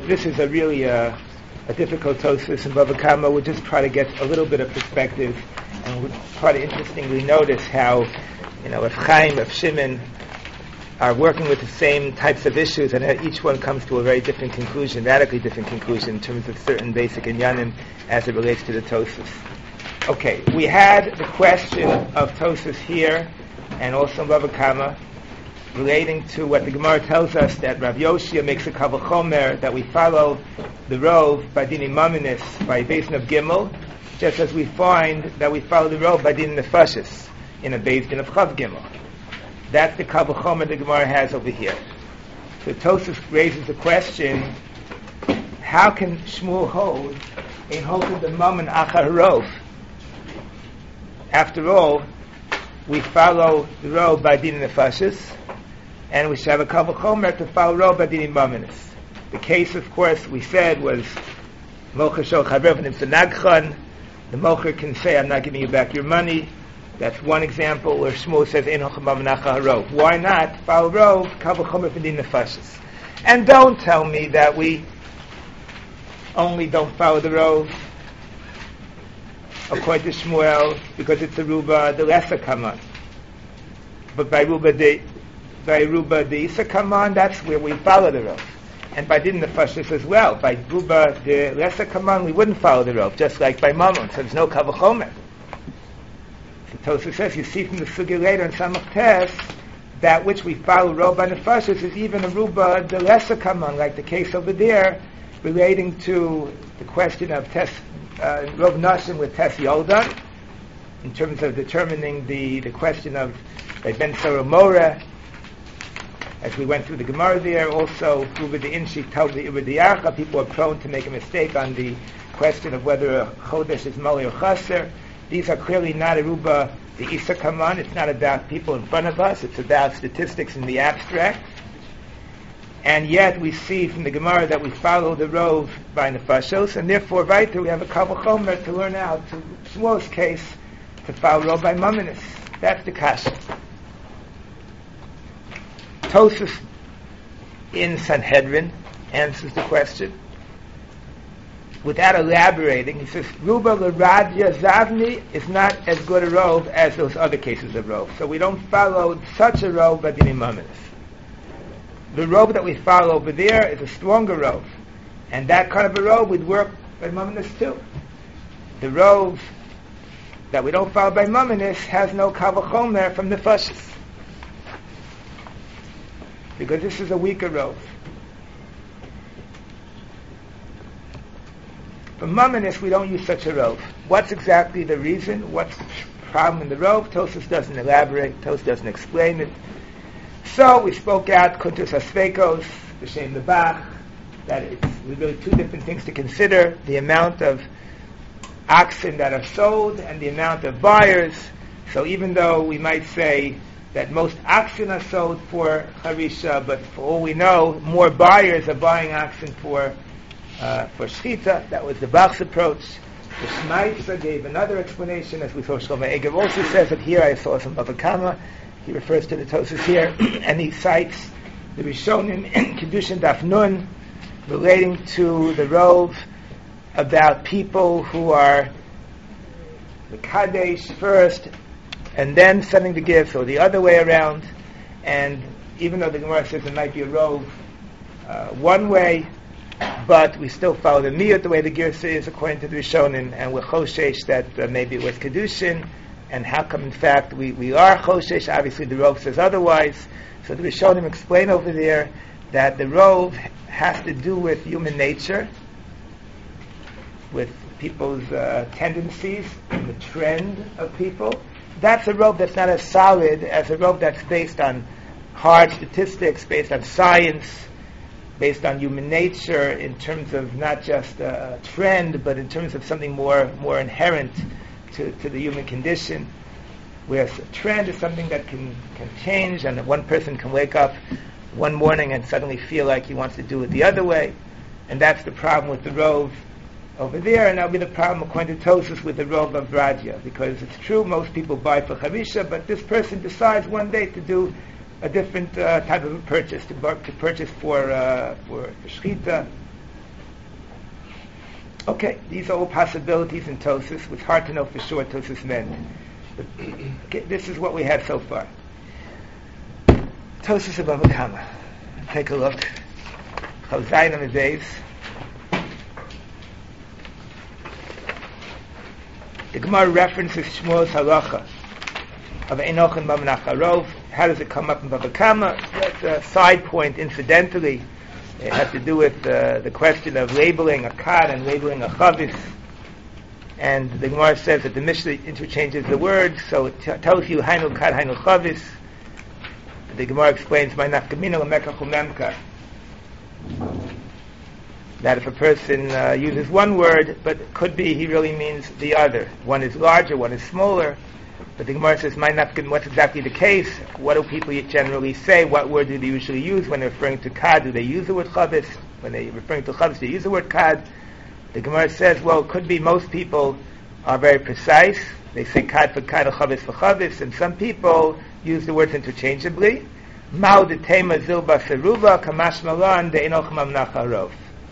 this is a really a difficult Tosfos in Bava Kama. We'll just try to get a little bit of perspective, and we'll try to interestingly notice how, if Chaim, if Shimon are working with the same types of issues, and each one comes to a very different conclusion, radically different conclusion in terms of certain basic inyanim as it relates to the Tosfos. Okay, we had the question of Tosfos here, and also in Bava Kama, relating to what the Gemara tells us, that Rav Yoshia makes a Kal V'chomer, that we follow the Rov by Dini Maminis, by Beis Din of Gimel, just as we find that we follow the Rov by Dini Nefashis, in a Beis Din of Chav Gimel. That's the Kal V'chomer the Gemara has over here. So Tosfos raises the question, how can Shmuel hold in holding the Mammon Achar Rov? After all, we follow the Rov by Dini Nefashis, and we should have a Kal V'chomer to follow Rov by Dini Maminis. The case, of course, we said was Mocher Shol Chaver V'Nimtza Nagchan. The Mocher can say, I'm not giving you back your money. That's one example where Shmuel says, Ein Hocham B'Menacha HaRov. Why not follow Rov, Kal V'chomer V'Din Nefashis? And don't tell me that we only don't follow the Rov according to Shmuel because it's a Ruba, the lesser Kaman. But by Ruba the Isa Kaman, that's where we follow the Rov. And by Din Nefashis as well. By Ruba the lesser Kaman, we wouldn't follow the Rov, just like by Mammon. So there's no Kal V'chomer. So Tosfos says, you see from the Sugya later in Samach Tes, that which we follow Rov by Nefashis is even a Ruba the lesser Kaman, like the case over there, relating to the question of Tes Rov Nashim with Tes Yoldan, in terms of determining the question of Ben Sarah Mora, as we went through the Gemara there. Also, Ruba the Inshi told the Ibra Diarcha, people are prone to make a mistake on the question of whether a Chodesh is Mali or Chaser. These are clearly not a Ruba the Isa Kaman. It's not about people in front of us. It's about statistics in the abstract. And yet we see from the Gemara that we follow the Rov by Nefashos, and therefore, right there we have a Kal V'chomer to learn out, to Shmuel's case, to follow Rov by Maminis. That's the kasha. Tosfos in Sanhedrin answers the question without elaborating. He says, Ruba l'Radya Zavni is not as good a Rov as those other cases of Rov. So we don't follow such a Rov by Dini Maminis. The Rov that we follow over there is a stronger Rov. And that kind of a Rov would work by Maminis too. The Rov that we don't follow by Maminis has no Kal V'chomer from Nefashis, because this is a weaker Rov. For Maminis, we don't use such a Rov. What's exactly the reason? What's the problem in the Rov? Tosfos doesn't elaborate. Tosfos doesn't explain it. So we spoke out Kuntus Hasfekos, B'Shem the Bach, that it's really two different things to consider: the amount of oxen that are sold and the amount of buyers. So even though we might say that most oxen are sold for Harisha, but for all we know, more buyers are buying oxen for Shchita. That was the Bach's approach. The Shmaitza gave another explanation, as we saw. Shlomo Eger also says it here. I saw some Bava Kama. He refers to the Tosfos here, and he cites the Rishonim in Kedushin Daf Nun, relating to the Rov about people who are the Kadesh first and then sending the gifts, or the other way around. And even though the Gemara says it might be a Rov one way, but we still follow the Miyut the way the Girsa is according to the Rishonim, and we're Choshesh that maybe it was Kedushin, and how come in fact we are Choshesh? Obviously the Rov says otherwise. So the Rishonim explain over there that the Rov has to do with human nature, with people's tendencies, and the trend of people. That's a Rov that's not as solid as a Rov that's based on hard statistics, based on science, based on human nature, in terms of not just a trend, but in terms of something more inherent to the human condition. Whereas a trend is something that can change, and that one person can wake up one morning and suddenly feel like he wants to do it the other way. And that's the problem with the Rov over there, and that'll be the problem according to Tosfos with the Rov of Radya, because it's true most people buy for Chavisha, but this person decides one day to do a different type of a purchase, to purchase for Shchita, Okay, these are all possibilities in Tosfos. It's hard to know for sure what Tosfos meant. But, okay, this is what we have so far. Tosfos of Bava Kama. Take a look. Chazayin on the days. The Gemara references Shmuel's halacha of Enoch and Mamanach Harov. How does it come up in Bava Kama? That's a side point, incidentally. It has to do with the question of labeling a kad and labeling a chavis. And the Gemara says that the Mishnah interchanges the words, so it tells you hainu kad, hainu chavis. The Gemara explains my nafkamina lemekach umemka, that if a person uses one word, but it could be he really means the other. One is larger, one is smaller. But the Gemara says, what's exactly the case? What do people generally say? What word do they usually use when they're referring to kad? Do they use the word chavis? When they're referring to chavis, do they use the word kad? The Gemara says, well, it could be most people are very precise. They say kad for kad, or chavis for chavis, and some people use the words interchangeably. Mao de tema zilba seruba, kamash malan de enoch mamnach harov.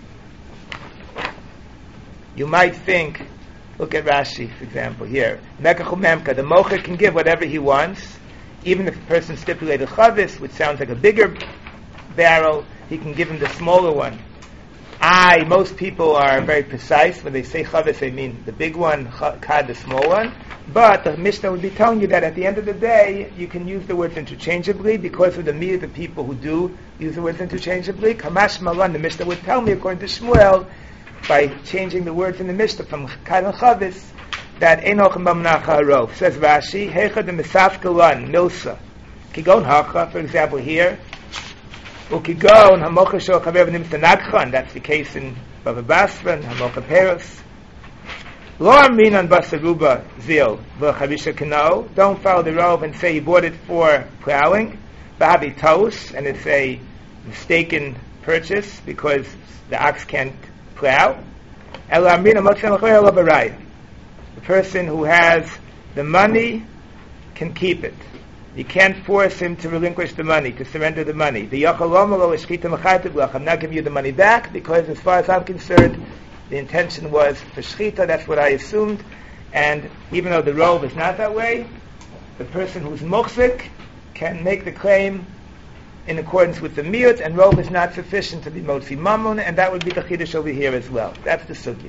You might think, look at Rashi, for example, here. Mekach umemka, the mocher can give whatever he wants, even if a person stipulated chavis, which sounds like a bigger barrel, he can give him the smaller one. Most people are very precise. When they say chavis, they mean the big one, kad, the small one. But the Mishnah would be telling you that at the end of the day, you can use the words interchangeably because of the meat of the people who do use the words interchangeably. Kamash malan, the Mishnah would tell me, according to Shmuel, by changing the words in the Mishnah from kad and chavis, that enoch and mamnach harov. Says Rashi, hecha de misafkalan milsa. Kigon hacha, for example, here. Ukigon hamocha shel chaver v'nimtza nagchan. That's the case in Bava Basra and hamocha peros. Lo aminan basaruba zil v'chavisha kano. Don't follow the rove and say you bought it for plowing. Ba'avi tos, and it's a mistaken purchase because the ox can't plow. The person who has the money can keep it. You can't force him to relinquish the money, to surrender the money. I'm not giving you the money back because, as far as I'm concerned, the intention was for shchita. That's what I assumed. And even though the rove is not that way, the person who's muchzik can make the claim in accordance with the miyut, and rove is not sufficient to be motzi mammon, and that would be the chiddush over here as well. That's the sugya.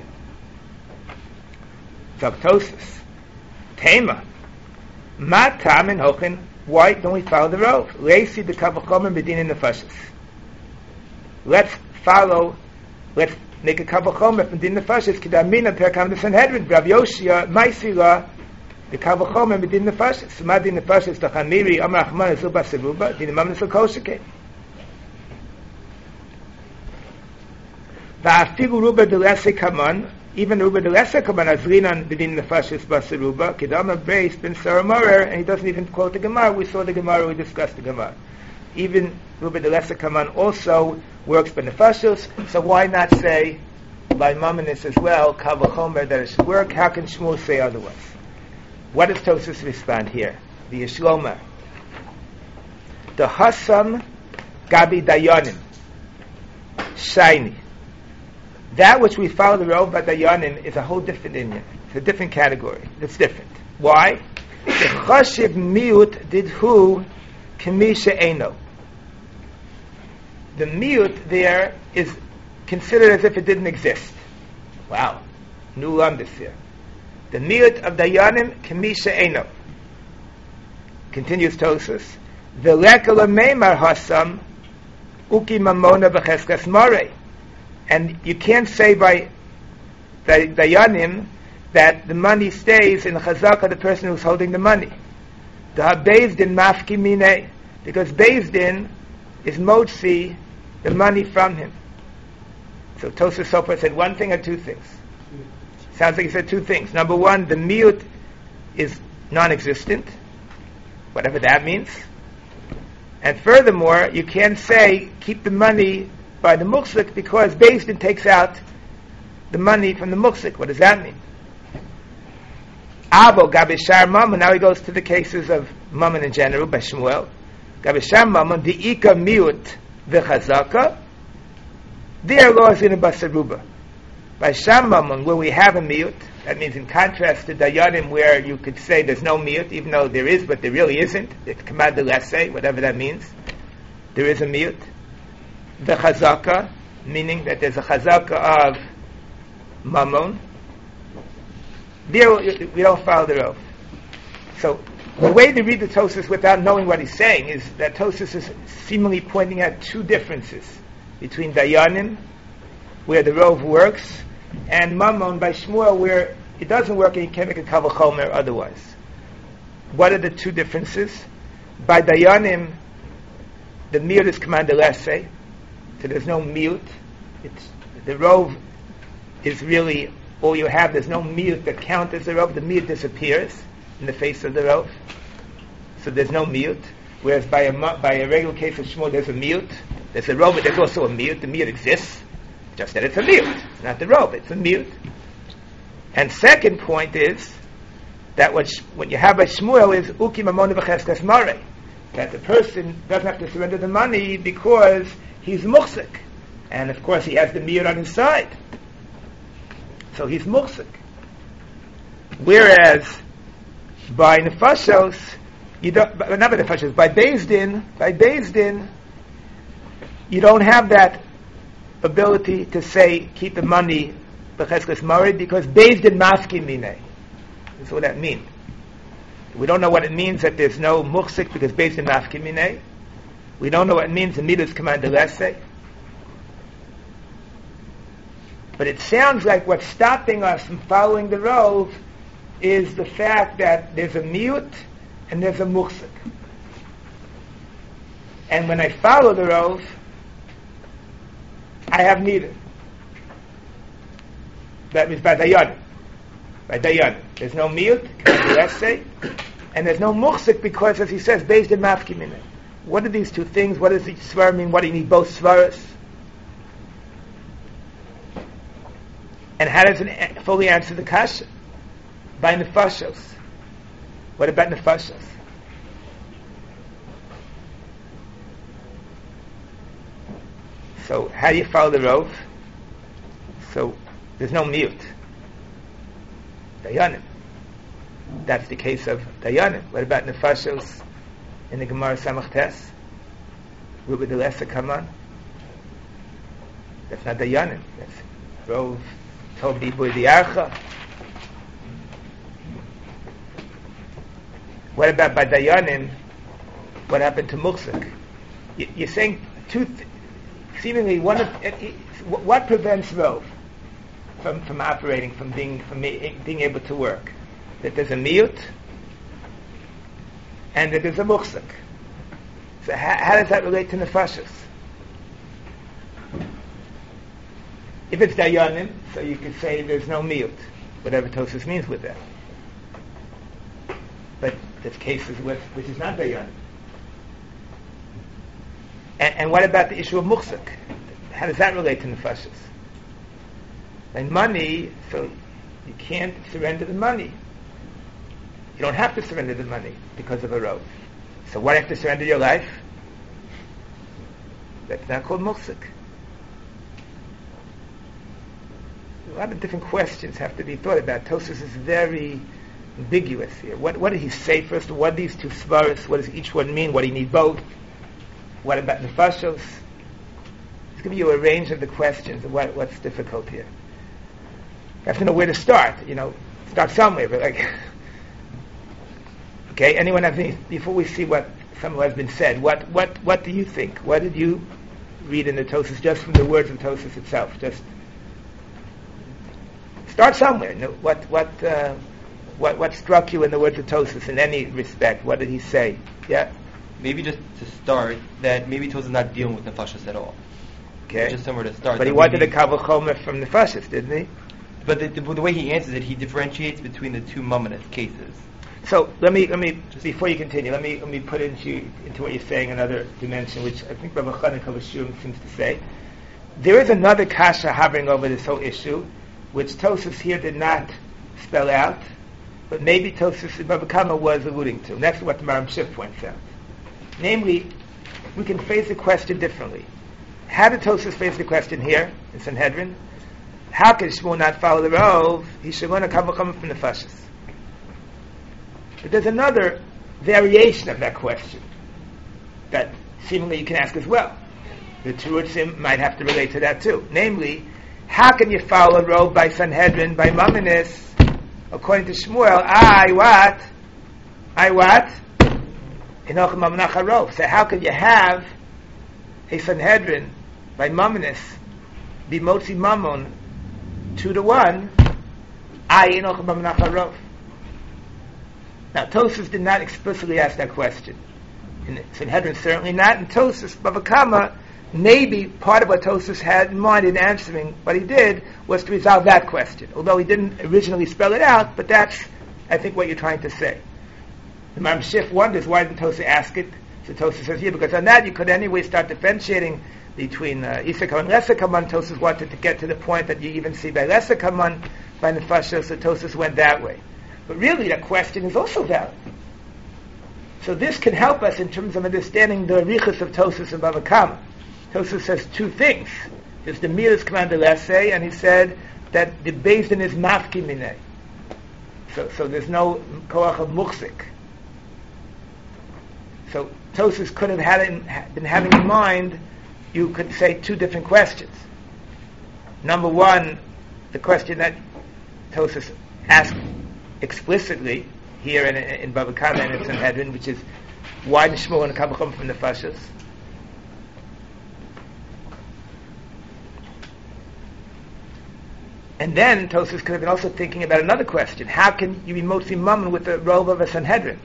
Zogtosis. Tema. Ma tam in hochin. Why don't we follow the rove? Leisi the kavachomer bedin in the fashes. Let's make a kavachomer from din the fashes. Kidamina perkam the Sanhedrin. Rav Yoshia Maisila. The kavachomer bedin the fashes. Sumadin the fashes the Chamiri Amar Achman Zuba Seruba. Din Imam Nisal Koshike. Va'afigu Ruba de Lese Kaman. Even Ruba de Lese Kaman Azrinan bedin the fashes Baseruba. Kidama Beis ben Saramorer, and he doesn't even quote the Gemara. We saw the Gemara. We discussed the Gemara. Even Ruba de Lese Kaman also works by the fashes. So why not say by Mamonis as well? Kavachomer that it should work. How can Shmuel say otherwise? What does Tosfos respond here? The Yishloma. The Hasam Gabi Dayanim. Shiny. That which we follow the Rov Dayanim is a whole different Inyan. It's a different category. It's different. Why? The Chashiv Miut did who Kamisha Eino. The Miut there is considered as if it didn't exist. Wow. New lumbus here. The Miut of Dayanim, Kamisha Eino. Continues Tosfos. The Lekala Meimar Hasam, Uki Mamona B'Cheskas Marei. And you can't say by Dayanim that the money stays in the chazaka of the person who's holding the money. The Bezdin Mafki Mine, because Bezdin is motzi the money from him. So Tosfos Sofer said one thing or two things. Sounds like he said two things. Number one, the miut is non-existent, whatever that means. And furthermore, you can't say keep the money by the muksik because Beis Din takes out the money from the muksik. What does that mean? Avo Gabishar Mammon. Now he goes to the cases of Mammon in general by Shmuel. Gabishar Mammon, the Ika Miut the Chazaka. Their law is in a Basaruba. By Sham Mammon, where we have a miyut, that means in contrast to Dayanim, where you could say there's no miyut, even though there is, but there really isn't. It's Kamad L'Lesei, whatever that means. There is a miyut. The Chazaka, meaning that there's a Chazaka of Mammon. There we don't follow the Rov. So the way to read the Tosfos without knowing what he's saying is that Tosfos is seemingly pointing out two differences between Dayanim, where the Rov works, and Mammon by Shmuel, where it doesn't work and you can't make a Kal V'chomer otherwise. What are the two differences? By Dayanim, the miyut is Kamad L'Lesei, so there's no miyut. The Rov is really all you have. There's no miyut that counts as the Rov. The miyut disappears in the face of the Rov, so there's no miyut. Whereas by a regular case of Shmuel, there's a miyut. There's a Rov, but there's also a miyut. The miyut exists, just that it's a miyut. It's not the Rov, it's a miyut. And second point is that when you have a Shmuel is Uki Mamon V'Cheskas Marei, that the person doesn't have to surrender the money because he's muhsik. And of course he has the miyut on his side. So he's muhsik. Whereas by Nefashos, not by Nefashos, by Beis Din, you don't have that ability to say, keep the money B'Cheskas Marei, because Beis Din Maskim Minei. That's what that means. We don't know what it means that there's no muhsik because Beis Din Maskim Minei. We don't know what it means the miyut is Kamad L'Lesei. But it sounds like what's stopping us from following the Rov is the fact that there's a miyut and there's a muhsik. And when I follow the Rov, I have neither. That means by Dayanim. There's no miyut, Kamad L'Lesei, and there's no muhsik because, as he says, Beis Din Maskim Minei. What are these two things? What does each svar mean? What do you need both svaras? And how does it fully answer the kasha? By Nefashos. What about Nefashos? So how do you follow the Rov? So there's no miyut. Dayanim. That's the case of Dayanim. What about Nefashos in the Gemara Samach Tes? Ruba de Lesa Kaman? That's not Dayanim. That's Rov Tov Diboy Diarcha. What about by Dayanim? What happened to Muhsik? You're saying seemingly one of what prevents Rov from operating, from being able to work? That there's a miyut and that there's a muhsik. So how does that relate to Nefashos? If it's Dayanim, so you could say there's no miyut, whatever Tosfos means with that. But there's cases which is not Dayanim. And what about the issue of muhsik? How does that relate to Nefashos? And money, so you can't surrender the money. You don't have to surrender the money because of a Rov. So why do you have to surrender your life? That's not called muhsik. A lot of different questions have to be thought about. Tosfos is very ambiguous here. What did he say first? What are these two svaras? What does each one mean? What do you need both? What about Nefashos? He's giving you a range of the questions of what's difficult here. You have to know where to start. Start somewhere. But okay, anyone have any, before we see what some has been said, what do you think? What did you read in the Tosfos, just from the words of Tosfos itself? Just start somewhere. What struck you in the words of Tosfos in any respect? What did he say? Yeah. Maybe just to start, that maybe Tosfos is not dealing with Nefashos at all. Okay. Just somewhere to start. But he wanted a Kal V'chomer from Nefashos, didn't he? But the way he answers it, he differentiates between the two Mamonis cases. So let me before you continue, let me put into what you're saying another dimension, which I think Rabbi Chanan Kavashum seems to say. There is another kasha hovering over this whole issue, which Tosfos here did not spell out, but maybe Tosfos Rabbi Kama was alluding to. And that's what the Maram Shif points out. Namely, we can phrase the question differently. How did Tosfos phrase the question here in Sanhedrin? how can Shmuel not follow the Rov? He should learn a Kavachama from the Nefashos. But there's another variation of that question that seemingly you can ask as well. The Terutzim might have to relate to that too. Namely, how can you follow a Rov by Sanhedrin, by Mamonis? According to Shmuel, I what? Enoch Mamnach HaRov. So how can you have a Sanhedrin by Mamonis be Motzi Mammon 2-1? I Enoch Mamnach HaRov. Now, Tosfos did not explicitly ask that question. In Sanhedrin, certainly not. And Tosfos, Bava Kama, maybe part of what Tosfos had in mind in answering what he did was to resolve that question. Although he didn't originally spell it out, but that's, I think, what you're trying to say. The Maram Shif wonders, why didn't Tosfos ask it? So Tosfos says, yeah, because on that you could anyway start differentiating between Isser and Lesser Kaman. Tosfos wanted to get to the point that you even see by Lesser Kaman, by Nefashos, so Tosfos went that way. But really, that question is also valid. So this can help us in terms of understanding the Arichas of Tosfos and Bava Kama. Tosfos says two things. There's the Miras Command Lesei, and he said that the Beis Din is Mafki Minei. So there's no Koach of Muchzik. So Tosfos could have been having in mind, you could say two different questions. Number one, the question that Tosfos asked explicitly here in Bava Kama and in Sanhedrin, which is, why did Shmuel and Kavacham from the Nefashos? And then Tosfos could have been also thinking about another question. How can you be Motzi Mammon with the Rov of a Sanhedrin?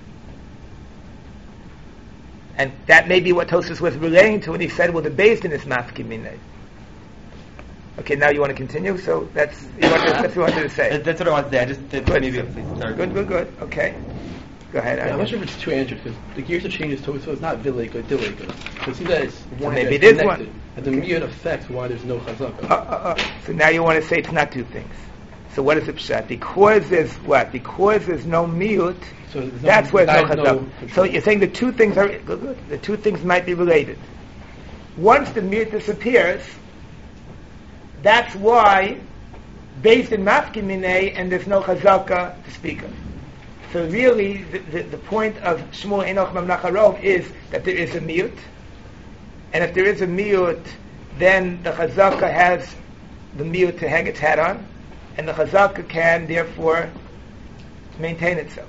And that may be what Tosfos was relating to when he said, well, the Beis Din is Mafki Minei. Okay, now you want to continue? So that's what you wanted to say. That's what I wanted to say. I just did good. Maybe please start. Good. Okay. Go ahead. I'm not sure if it's two answers, because the gears have changed, so it's not Vilig or Dilig. So it seems that it's one maybe that's it is connected. one. And the miyut affects why there's no chazaka. So now you want to say it's not two things. So what is the pshat? Because there's what? Because there's no miyut, So that's where there's no chazaka. control. So you're saying the two things are good. The two things might be related. Once the miyut disappears, that's why based in Mafki Minei and there's no chazaka to speak of. So really, the point of Shmuel Enoch Mamnach HaRov is that there is a miyut, and if there is a miyut, then the chazaka has the miyut to hang its hat on, and the chazaka can therefore maintain itself.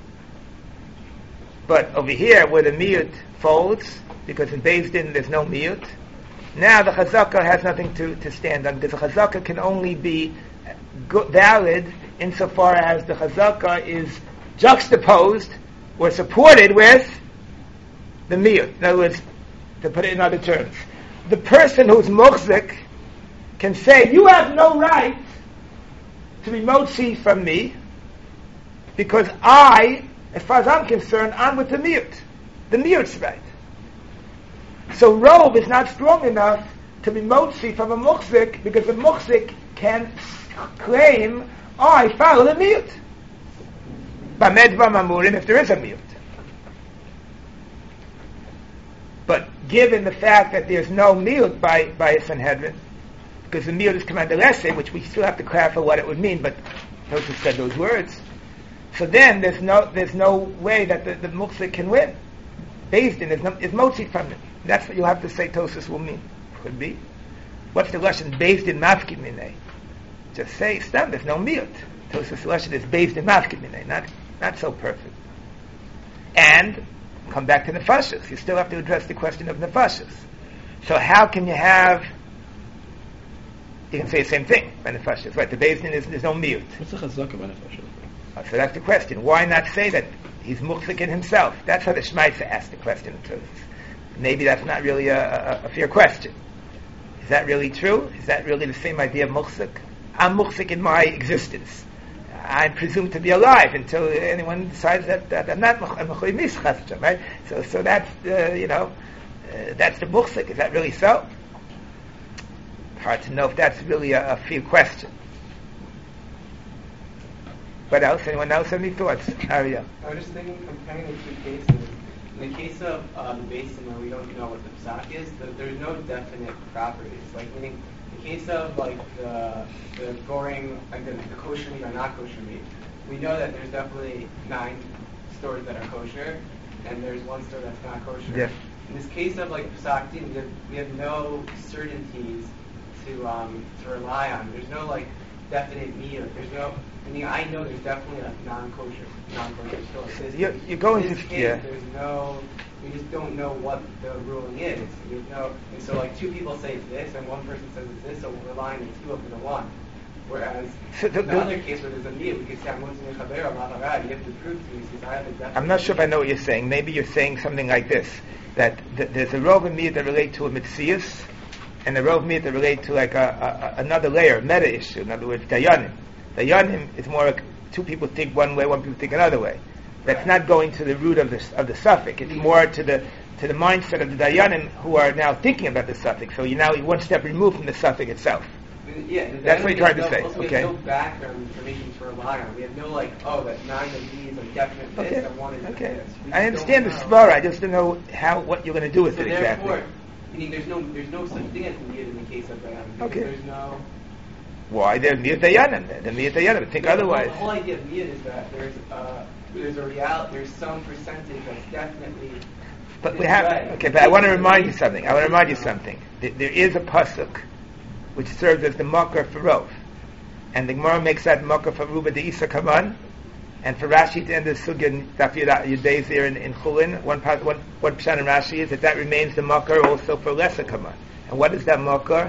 But over here, where the miyut folds, because in Beis Din there's no miyut, now the chazaka has nothing to stand on, because the chazaka can only be valid insofar as the chazaka is juxtaposed or supported with the miyut. In other words, to put it in other terms, the person who's muchzik can say, you have no right to be motzi from me, because I, as far as I'm concerned, I'm with the miyut. The miyut's right. So Rov is not strong enough to be motzi from a muchzik, because the muchzik can claim, I follow the miyut. Bamed Mamurim, if there is a miyut. But given the fact that there's no miyut by a Sanhedrin, because the miyut is commanded lesser, which we still have to clarify what it would mean, but those who said those words, so then there's no way that the muchzik can win. Beis Din is motzi from it. That's what you'll have to say Tosfos will mean. Could be. What's the Lashon Beis Din Mafki Minei? Just say, stam, there's no miyut. Tosfos Lashon is Beis Din Mafki Minei, not so perfect. And come back to Nefashos. You still have to address the question of Nefashos. So how can you have? You can say the same thing by Nefashos, right? The Beis Din there's no miyut. What's the chazaka by Nefashos? So that's the question. Why not say that he's muchzik in himself? That's how the Shmaitzer asked the question. Maybe that's not really a fair question. Is that really true? Is that really the same idea of muchzik? I'm muchzik in my existence. I'm presumed to be alive until anyone decides that I'm not muchzik, right? So that's that's the muchzik. Is that really so? Hard to know if that's really a fair question. What else? Anyone else have any thoughts? Arya. I was just thinking, comparing the two cases. In the case of the basin where we don't know what the psak is, there's no definite properties. Like meaning, the case of like the goring, like the kosher meat or not kosher meat, we know that there's definitely 9 stores that are kosher, and there's 1 store that's not kosher. Yeah. In this case of like Pesach Din, we have no certainties to rely on. There's no like definite meat. There's no. I mean, I know there's definitely a non-kosher store. You're going in this to case, yeah. There's no. We just don't know what the ruling is. There's no. And so like 2 people say it's this, and 1 person says it's this, so we're relying on 2 over the 1. Whereas So in the other case where there's a meat, we could say I'm going to chaver Allah. You have to prove to me because I have a definite. I'm not sure if I know what you're saying. Maybe you're saying something like this: that there's a rov and meat that relate to a mitzias, and a rov meat that relate to like another layer, meta issue. In other words, dayanim. Dayanim is more like 2 people think one way, 1 people think another way. That's not going to the root of the suffix. It's more to the mindset of the dayanim who are now thinking about the suffix. So you're now 1 step removed from the suffix itself. Yeah, that's what you're trying to say. Also, okay. We have no background information to rely on. We have no that 9 of these are definite this and 1 is this. I understand the svara. I just don't know what you're going to do with it exactly. Therefore, meaning there's no such thing as miyud in the case of dayanim. Okay. There's no. Why? There's miyud dayanim. The miyud dayanim. Think otherwise. The whole idea of miyud is that there's a reality. There's some percentage that's definitely. But we have. Okay, but I want to remind you something. There is a pasuk which serves as the makar for rov, and the Gemara makes that makar for ruba de isa kaman, and for Rashi to end the sugya Yudayz here in Chulin. One pshat in Rashi is that remains the makar also for lesser kaman. And what is that makar?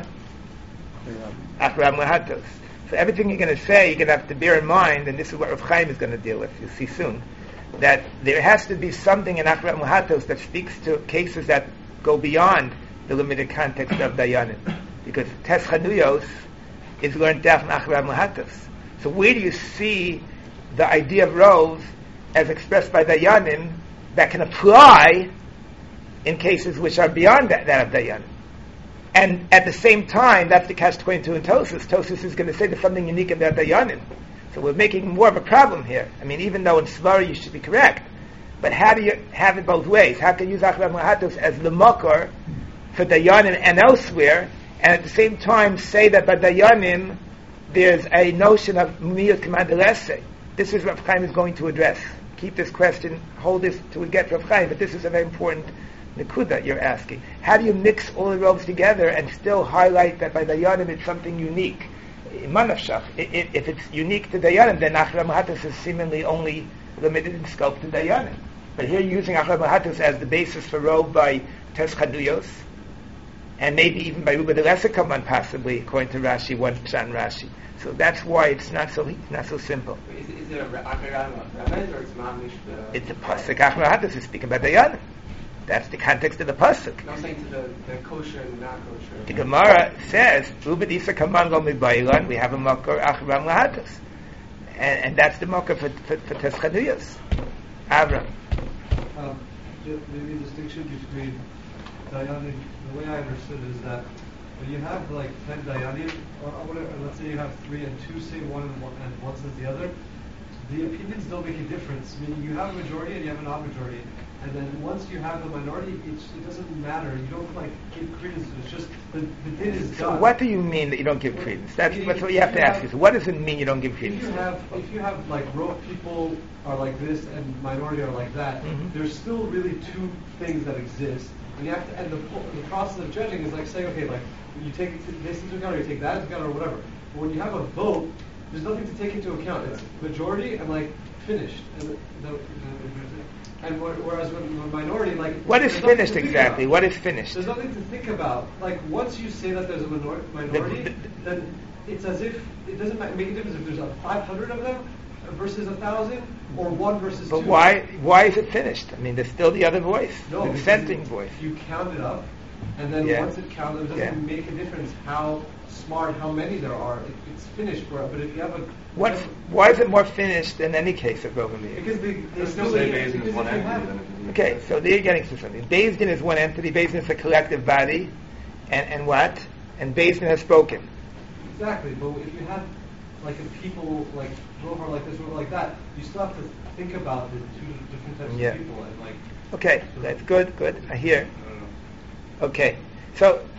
Achram lahatos. So everything you're going to say, you're going to have to bear in mind, and this is what Rav Chaim is going to deal with. You'll see soon that there has to be something in Achram lahatos that speaks to cases that go beyond the limited context of dayanim. Because Tes Chanuyos is learned down from Achram Lahatos. So where do you see the idea of rov as expressed by Dayanim that can apply in cases which are beyond that of Dayanim? And at the same time, that's the catch-22 in Tosfos. Tosfos is going to say there's something unique about Dayanim. So we're making more of a problem here. I mean, even though in Svara you should be correct, but how do you have it both ways? How can you use Achram Lahatos as the makar for Dayanim and elsewhere, and at the same time say that by Dayanim there's a notion of miyut k'madelese? This is what Rav Chaim is going to address. Keep this question, hold this till we get to Rav Chaim, but this is a very important nekuda you're asking. How do you mix all the robes together and still highlight that by Dayanim it's something unique? Manafshach. If it's unique to Dayanim, then Achram Lahatos is seemingly only limited in scope to Dayanim. But here you're using Achram Lahatos as the basis for robe by Tes Chanuyos, and maybe even by Ruba de Lesser Kaman, possibly, according to Rashi, 1 pshat Rashi. So that's why it's not so simple. Is it a Ramez or it's Mamish? It's a pasuk. Achram Lahatos is speaking about Dayanim. That's the context of the pasuk. No, I'm saying to the kosher and the non-kosher. The Gemara says, Ruba de Isa Kaman lo mibaylan, we have a makar Achram Lahatos. And that's the makar for Tes Chanuyos. Avram. Maybe a distinction between Dayanim. The way I understood it is that when you have like 10 dayanim, or whatever, let's say you have 3 and 2 say one and 1 says the other, the opinions don't make a difference. Meaning you have a majority and you have a non-majority, and then once you have the minority, it doesn't matter. You don't like give credence. It's just the din is done. So what do you mean that you don't give credence? That's what you have to ask. What does it mean you don't give credence? If you have like people are like this and minority are like that, there's still really 2 things that exist. And you have to, and the process of judging is like saying, okay, like you take this into account, or you take that into account, or whatever. But when you have a vote, there's nothing to take into account. It's majority and like finished. And whereas when minority, like what is finished exactly? What is finished? There's nothing to think about. Like once you say that there's a minority, then it's as if it doesn't make a difference if there's 500 of them versus 1,000, or 1 versus 2. But why is it finished? I mean, there's still the other voice, the dissenting voice. You count it up, and then once it counted, it doesn't make a difference how smart, how many there are. It's finished. But if you have why is it more finished than any case of Rov and Miyud? Because there's still Beis Din is one entity. Okay, so there you're getting to something. Beis Din is one entity. Beis Din is a collective body, and what? And Beis Din has spoken. Exactly, but if you have like a people like over like this, over like that, you still have to think about the 2 different types of people and like. Okay, that's good. I hear. Okay, so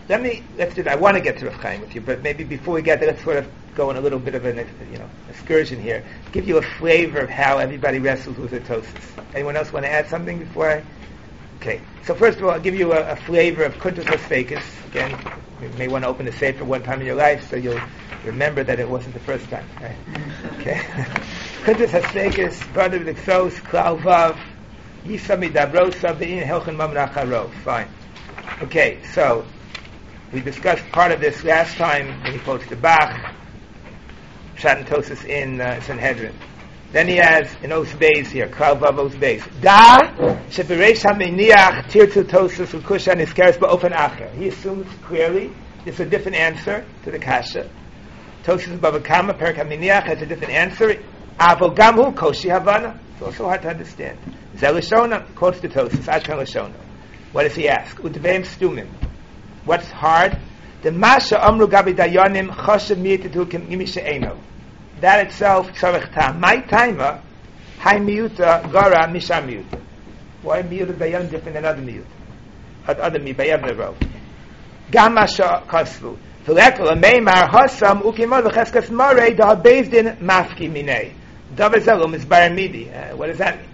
let's do that. I want to get to Rav Chaim with you, but maybe before we get there, let's sort of go on a little bit of an excursion here. Give you a flavor of how everybody wrestles with the Tosfos. Anyone else want to add something before I? Okay. So first of all, I'll give you a flavor of Kuntus Hasfekis. Again, you may want to open the Sefer one time in your life, so you'll remember that it wasn't the first time. Right? Okay. Kuntus Hasfekis, brother of the Ksos, Klal Vav, Yisami Dabrosa, Be'in Helchen Mamnach Harov. Fine. Okay, so we discussed part of this last time when he quotes the Bach, Pshat and Tosfos in Sanhedrin. Then he has an Os Beis here, Klal Vav Os Beis. Da shebereish hameniach tirtu Tosfos u'kusha niskeres ba'ofen acher. He assumes clearly it's a different answer to the kasha. Tosfos Bava Kama Perak hameniach has a different answer. Avo gamhu koshi havana. It's also hard to understand. Zeh Lashona quotes the Tosfos. Ad kan Lashona. What does he ask? Udveim stumim. What's hard? The masha amru gabi dayanim chashav miyitetu kimi she'eno. That itself tzarech tam. My timer, hai miyuta gara misha miyuta. Why miyuta dayanim different than other miyuta? Other miyuta bayavne rov. Gam masha kasvu. V'lekol ameimar hasam ukimor l'cheskas marei da based in mafki minei. Davar zelum is baramidi. What does that mean?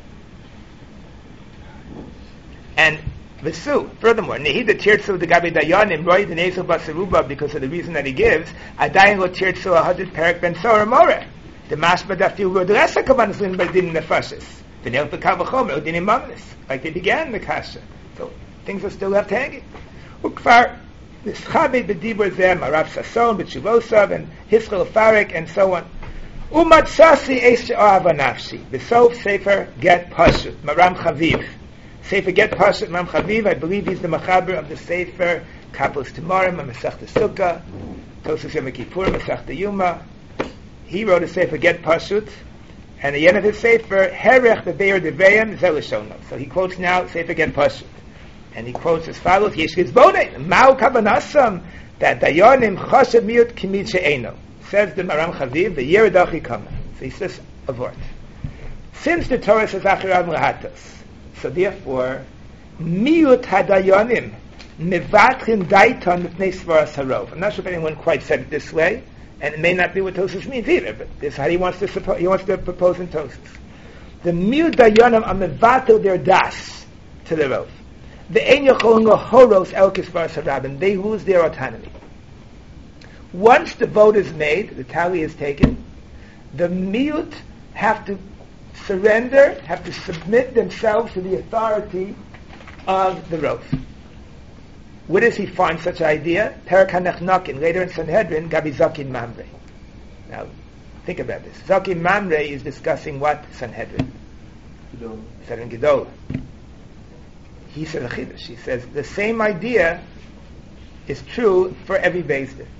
And Vesu, furthermore, Nehida Tirtzu the Gabi Dayanim, Roy the Nezel Basaruba, because of the reason that he gives, Adayin lo Tirtzu 100 Perak Ben Sora More. The Mashba Dafil Rodresa Kavanas Lin Badin Nefashis. The Nel Pekavachomer, Udinim Magnis. Like they began the Kasha. So things are still left hanging. Ukfar, the Schabe Bedibur Zem, Arav Sason, B'Shuvosav, and Hischel Farik, and so on. Umat Sasi Eish She'ava Nafshi. The Sof Sefer Get Pashut, Maram Chaviv. Sefer Get Pashut Mam Chaviv, I believe he's the Machaber of the Sefer Kapos Tamarim, Masechta Sukkah, Tosfos Yom Kippur, Masechta Yuma. He wrote a Sefer Get Pashut, and at the end of his Sefer, Herech Bebeir Deveyim Zeh Lashona. So he quotes now Sefer Get Pashut, and he quotes as follows: Yesh Gizbonei Ma'u Kavanasam that Dayanim Chashav Miut Kimid She'eno. Says the Maram Chaviv, the Yeredachi Kama. So he says a word. Since the Torah says Achirav Lahatos, so therefore, miut hadayanim mevatrin daiton mipnei svaras harov. I'm not sure if anyone quite said it this way, and it may not be what Tosfos means either. But this is how he wants to propose in Tosfos. The miut dayanim are mevatel their das to the rov. The ein yacholin horos el kisvaras harabim. They lose their autonomy. Once the vote is made, the tally is taken, the miut have to surrender, have to submit themselves to the authority of the Rov. Where does he find such an idea? Perak HaNechnakin, later in Sanhedrin, Gabi Zakin Mamre. Now, think about this. Zakin Mamre is discussing what Sanhedrin? Sanhedrin Gedolah. He says a Chiddush. He says the same idea is true for every Beis Din.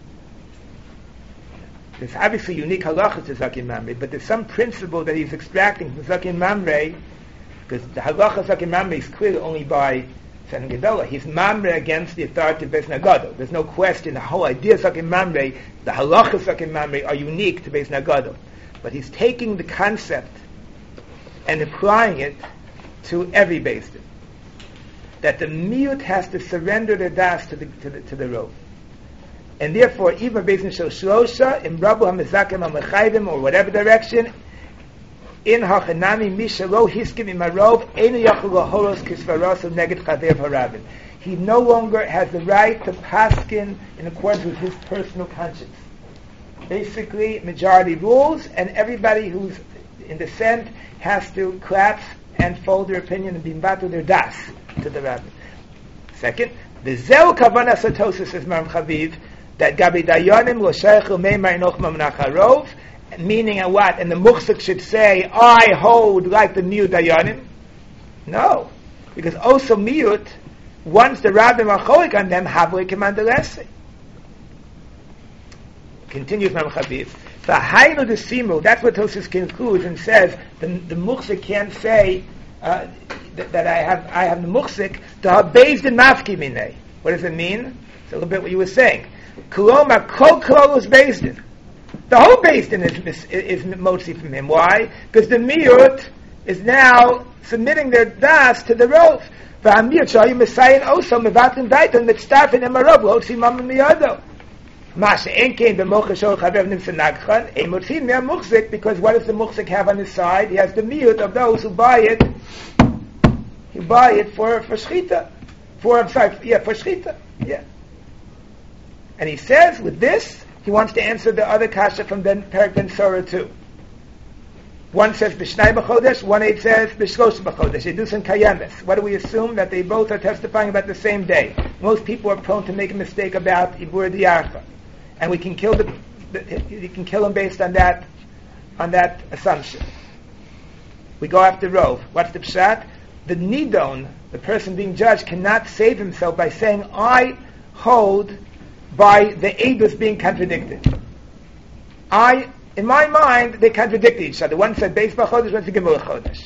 There's obviously unique halachas to Zakin Mamre, but there's some principle that he's extracting from Zakin Mamre, because the halacha Zakin Mamre is clear only by Sanhedrin Gedolah. He's Mamre against the authority of Beis Nagadol. There's no question the whole idea of Zakin Mamre, the halachas Zakin Mamre are unique to Beis Nagadol. But he's taking the concept and applying it to every Beis Din. That the miut has to surrender their das to the rov. And therefore, even based on Shlosha, in Rabu HaMezakim HaMechayvim, or whatever direction, in Hachanami Mishalo Hiskim Imarov, Einu Yachul Lahoros Kisvarosav Neged Chavev Harabim. He no longer has the right to paskin in accordance with his personal conscience. Basically, majority rules, and everybody who's in dissent has to collapse and fold their opinion and be mbatu their das to the rabbi. Second, the Zeu Kavanas Tosfos is Maram Chaviv, that Gabi Dayanim lo sheichu meimar enoch mamnach harov, meaning a what? And the muhsik should say, I hold like the miut Dayanim. No, because also miut, once the rabbim are cholik on them, havli kemandelese. Continues Maram Chaviv. V'hainu desimu, that's what Tosfos concludes and says, the muhsik can't say that I have the muhsik to have based in mafki minei. What does it mean? It's a little bit what you were saying. Kuloma kol kol is based in. The whole based in is motzi from him. Why? Because the miut is now submitting their das to the Rov. V'amir shoyu Messiah also mevatim daiton mitztarfin em Rov lo tzi mama miyado. Masha enkein b'mocha shol chaver nimsa nagchan ein motzin mea muchzik, because what does the muchzik have on his side? He has the miyut of those who buy it. He buy it for shchita. For shchita. Yeah. And he says with this, he wants to answer the other kasha from Perek Ben Sora too. One says b'shnai b'chodesh, one says b'shlosh b'chodesh. Edus kayemes. What do we assume? That they both are testifying about the same day. Most people are prone to make a mistake about ibur diyarcha, and we can kill you can kill him based on that assumption. We go after Rov. What's the pshat? The nidon, the person being judged, cannot save himself by saying, I hold by the edus being contradicted. In my mind, they contradict each other. One said Beis B'chodesh, one said Gemur Chodesh.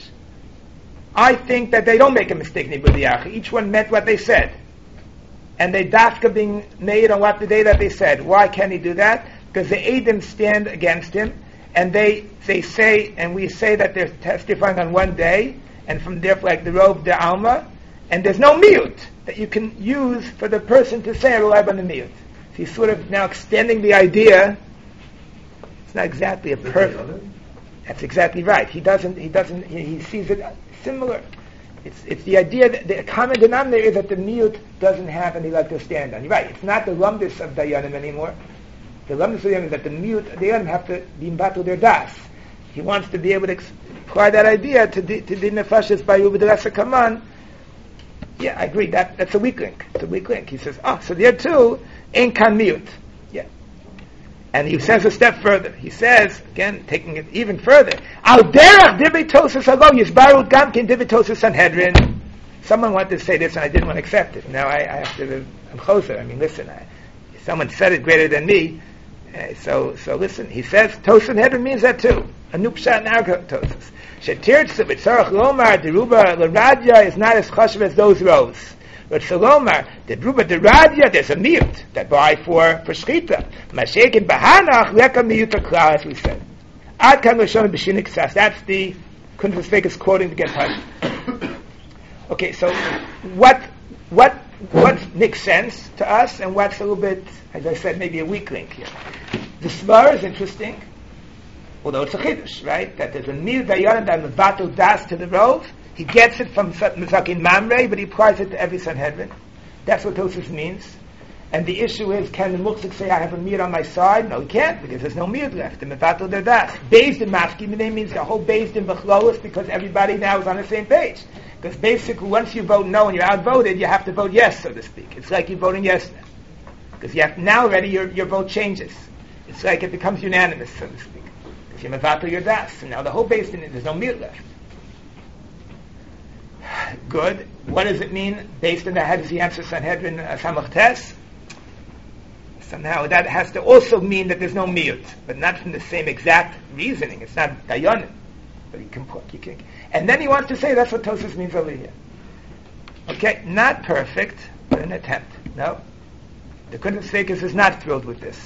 I think that they don't make a mistake in Ibur Diyacha. Each one meant what they said. And they dafka being made on what the day that they said. Why can't he do that? Because the Eidim stand against him, and they say, and we say that they're testifying on one day, and from there, like the Rov de Alma, and there's no miyut that you can use for the person to say, I rely on the miyut. So he's sort of now extending the idea. It's not exactly a perfect. That's exactly right. He sees it similar. It's the idea that the common denominator is that the miyut doesn't have any leg to stand on. You're right. It's not the lumdis of dayanim anymore. The lumdis of dayanim is that the dayanim have to be battle their das. He wants to be able to apply that idea to the nefashis by Ubedresa Kaman. Yeah, I agree. That's a weak link. It's a weak link. He says, so there too, ain't kan miyut. Yeah. And he says a step further. He says, again, taking it even further, Al derech dibitosis alo yisbarut gamkin dibitosis Sanhedrin. Someone wanted to say this and I didn't want to accept it. Now I have to, I'm choser. I mean, listen, someone said it greater than me. So listen, he says, Tos Sanhedrin means that too. A new pshat in our Tosis. Shetirtzu b'tzarach lomar, deruba l'radya is not as chashav as those rows. But Salomar, the Ruba de Radia, there's a miyut that buy for shchita. Mashek in Bahanach, leka miyut akla, as we said. Ad kan l'shon b'shinik sas. That's the Kuntres Vegas quoting to get punished. Okay, so what makes sense to us, and what's a little bit, as I said, maybe a weak link here. The Svar is interesting, although it's a chiddush, right? That there's a miyut dayan that mevatel das to the Rov. He gets it from Mizakin Mamre, but he applies it to every Sanhedrin. That's what Tosis means. And the issue is, can the Muksik say, I have a miyut on my side? No, he can't, because there's no miyut left. The Mevatel der das. Based in Mafki means the whole based in Bechlolis, because everybody now is on the same page. Because basically, once you vote no and you're outvoted, you have to vote yes, so to speak. It's like you're voting yes now. Because you have now already your vote changes. It's like it becomes unanimous, so to speak. Because you're Mevatel your das. And now the whole based in it, there's no miyut left. Good. What does it mean? Based on that, how does he answer Sanhedrin Samach Tes? Somehow that has to also mean that there's no miyut, but not from the same exact reasoning. It's not dayanim, but he can put. And then he wants to say that's what Tosis means over here. Okay, not perfect, but an attempt. No, the Kuntres Vekas is not thrilled with this.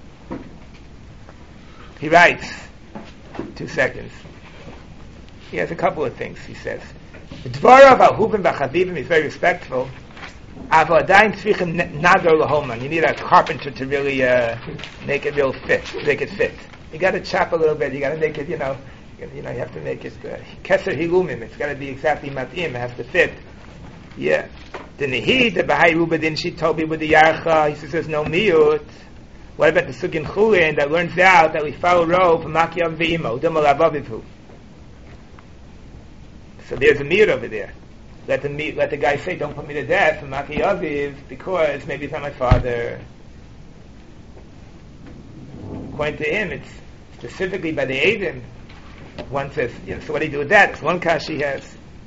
He writes, 2 seconds. He has a couple of things. He says. The Dvarav Ahuvim B'Chavivim is very respectful. Avodayin tzvichim nagar lahoman. You need a carpenter to really make it real fit, make it fit. You got to chop a little bit. You got to make it, you have to make it keser hilumim. It's got to be exactly matim. It has to fit. Yeah. The Nehid, the Bahai Ruba din Shitobi with the Yarcha. He says there's no miyut. What about the Sugin Chulin that learns out that we follow Rov Makiyav Ve'imo Demol Avavivu? So there's a miyut over there. Let the guy say, don't put me to death from Maki Aviv, because maybe it's not my father. According to him, it's specifically by the Eidim. One says, so what do you do with that? It's one kash he has.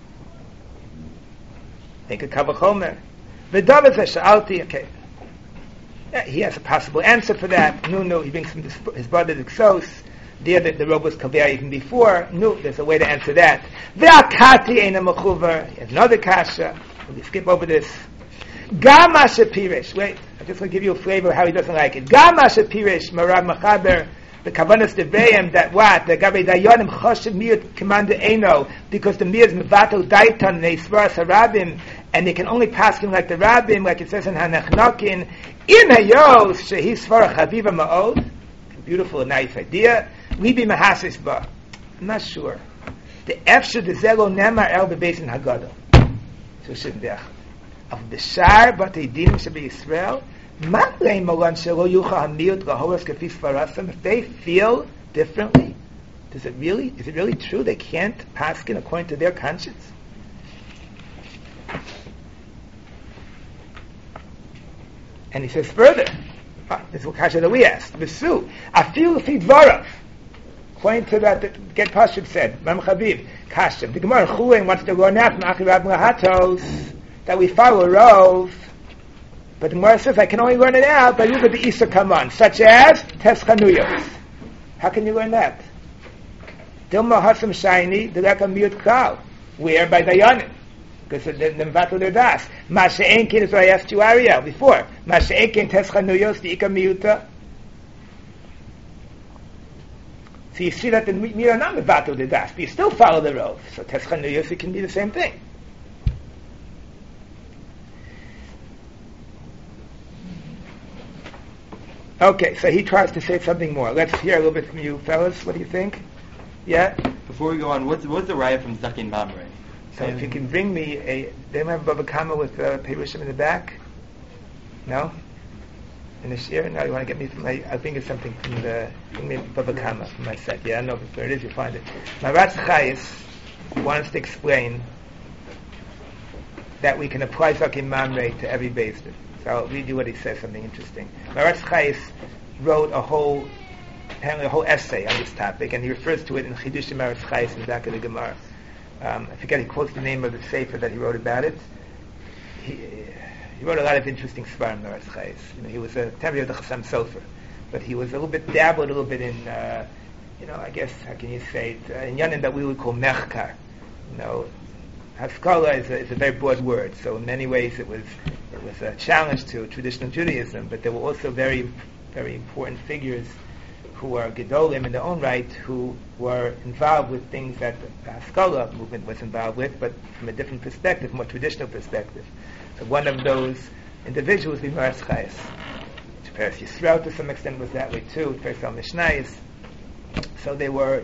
Make a kavachomer. V'davar sha'alti, okay. Yeah, he has a possible answer for that. No, he brings from his brother the Xos. There, the robe was kaver even before. No, there's a way to answer that. Ve'akati eina mechuver. Another kasha. We'll skip over this. Gam asher pirish. Wait, I just want to give you a flavor of how he doesn't like it. Gam asher pirish. Marav Machaber The Kavanas Devreim, that what? The Gabi Dayanim Choshev Miyut Commander Eno, because the Miyut is Mevatel Daitan, they Svaras HaRabim, and they can only pass him like the Rabbim, like it says in Hanachnokin, in Hayos, Shehi Svara Chaviva Ma'od, beautiful, nice idea, Libi Mahasis Ba. I'm not sure. The Efshe de Zelo Nemar El Bebesin Hagadol. So Shindech. Of the Shar, but the Dinim should be Israel. If they feel differently, is it really true they can't paskin according to their conscience? And he says further, this is what kasha that we asked. V'su, afilu fi dvarav. According to that, Get Pashut said, Mam Chaviv, kasha. The Gemara Chulin wants to learn out from Achirab Lahatos that we follow Rov. But the Gemara says, I can only learn it out by looking at the Isa Kaman, such as Tes Chanuyos. How can you learn that? Dilma Hasam Shaini, the Leka Miyut Kal. Where? By Dayanim. Because the Mvatul their Das. Masha Enkin is what I asked you, Ariel, before. Masha Enkin, Tes Chanuyos, the Ika Miyuta. So you see that the Mir are not Mvatul their Das, but you still follow the Rov. So Tes Chanuyos, it can be the same thing. Okay, so he tries to say something more. Let's hear a little bit from you, fellas. What do you think? Yeah? Before we go on, what's the raya from Zakin Mamre? So if you can bring me they don't have Baba Kama with Perushim in the back? No? In the shir? No, you want to get me from I think it's something from bring me Baba Kama from my set. Yeah, I know where it is, you find it. Maratz Chayes wants to explain that we can apply Zakin Mamre to every Beis Din. So I'll read you what he says, something interesting. Maratz Chayes wrote apparently a whole essay on this topic, and he refers to it in Chidushim Maratz Chayes in the back of the Gemara. I forget, he quotes the name of the sefer that he wrote about it. He wrote a lot of interesting svarim, Maratz Chayes. He was a Tavi of the Chassam Sofer, but he was dabbled a little bit in, I guess, how can you say it, in yanim that we would call mechkar. Haskalah is a very broad word, so in many ways it was a challenge to traditional Judaism, but there were also very, very important figures who are Gedolim in their own right, who were involved with things that the Haskalah movement was involved with, but from a different perspective, more traditional perspective. So one of those individuals was Maratz Chayes. Paras Yisrael to some extent was that way too, Paras al-Mishnayis. So they were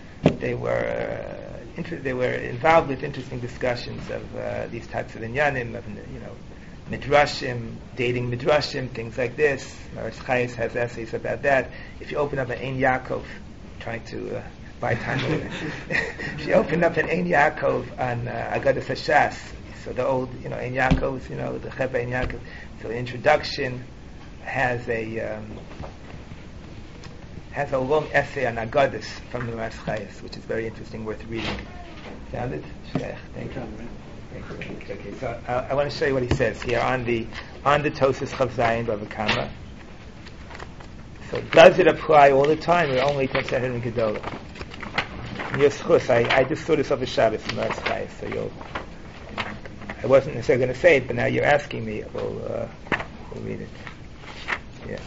involved with interesting discussions of these types of inyanim, of midrashim, dating midrashim, things like this. Maratz Chayes has essays about that. If you open up an Ein Yaakov, trying to buy time over there. If you open up an Ein Yaakov on Agadas HaShas, so the old, Ein Yaakov, the Cheb Ein Yaakov. So the introduction has a long essay on Agadas from the Maratz Chayes, which is very interesting, worth reading. Found it? Thank you. Okay, so I want to show you what he says here on the Tosas Chav Zayin Bava Kama. So does it apply all the time, or only to Sanhedrin and Gedolah? Yoschus, I just saw this over Shabbos from Maratz Chayes, so I wasn't necessarily going to say it, but now you're asking me. We'll read it. Yeah.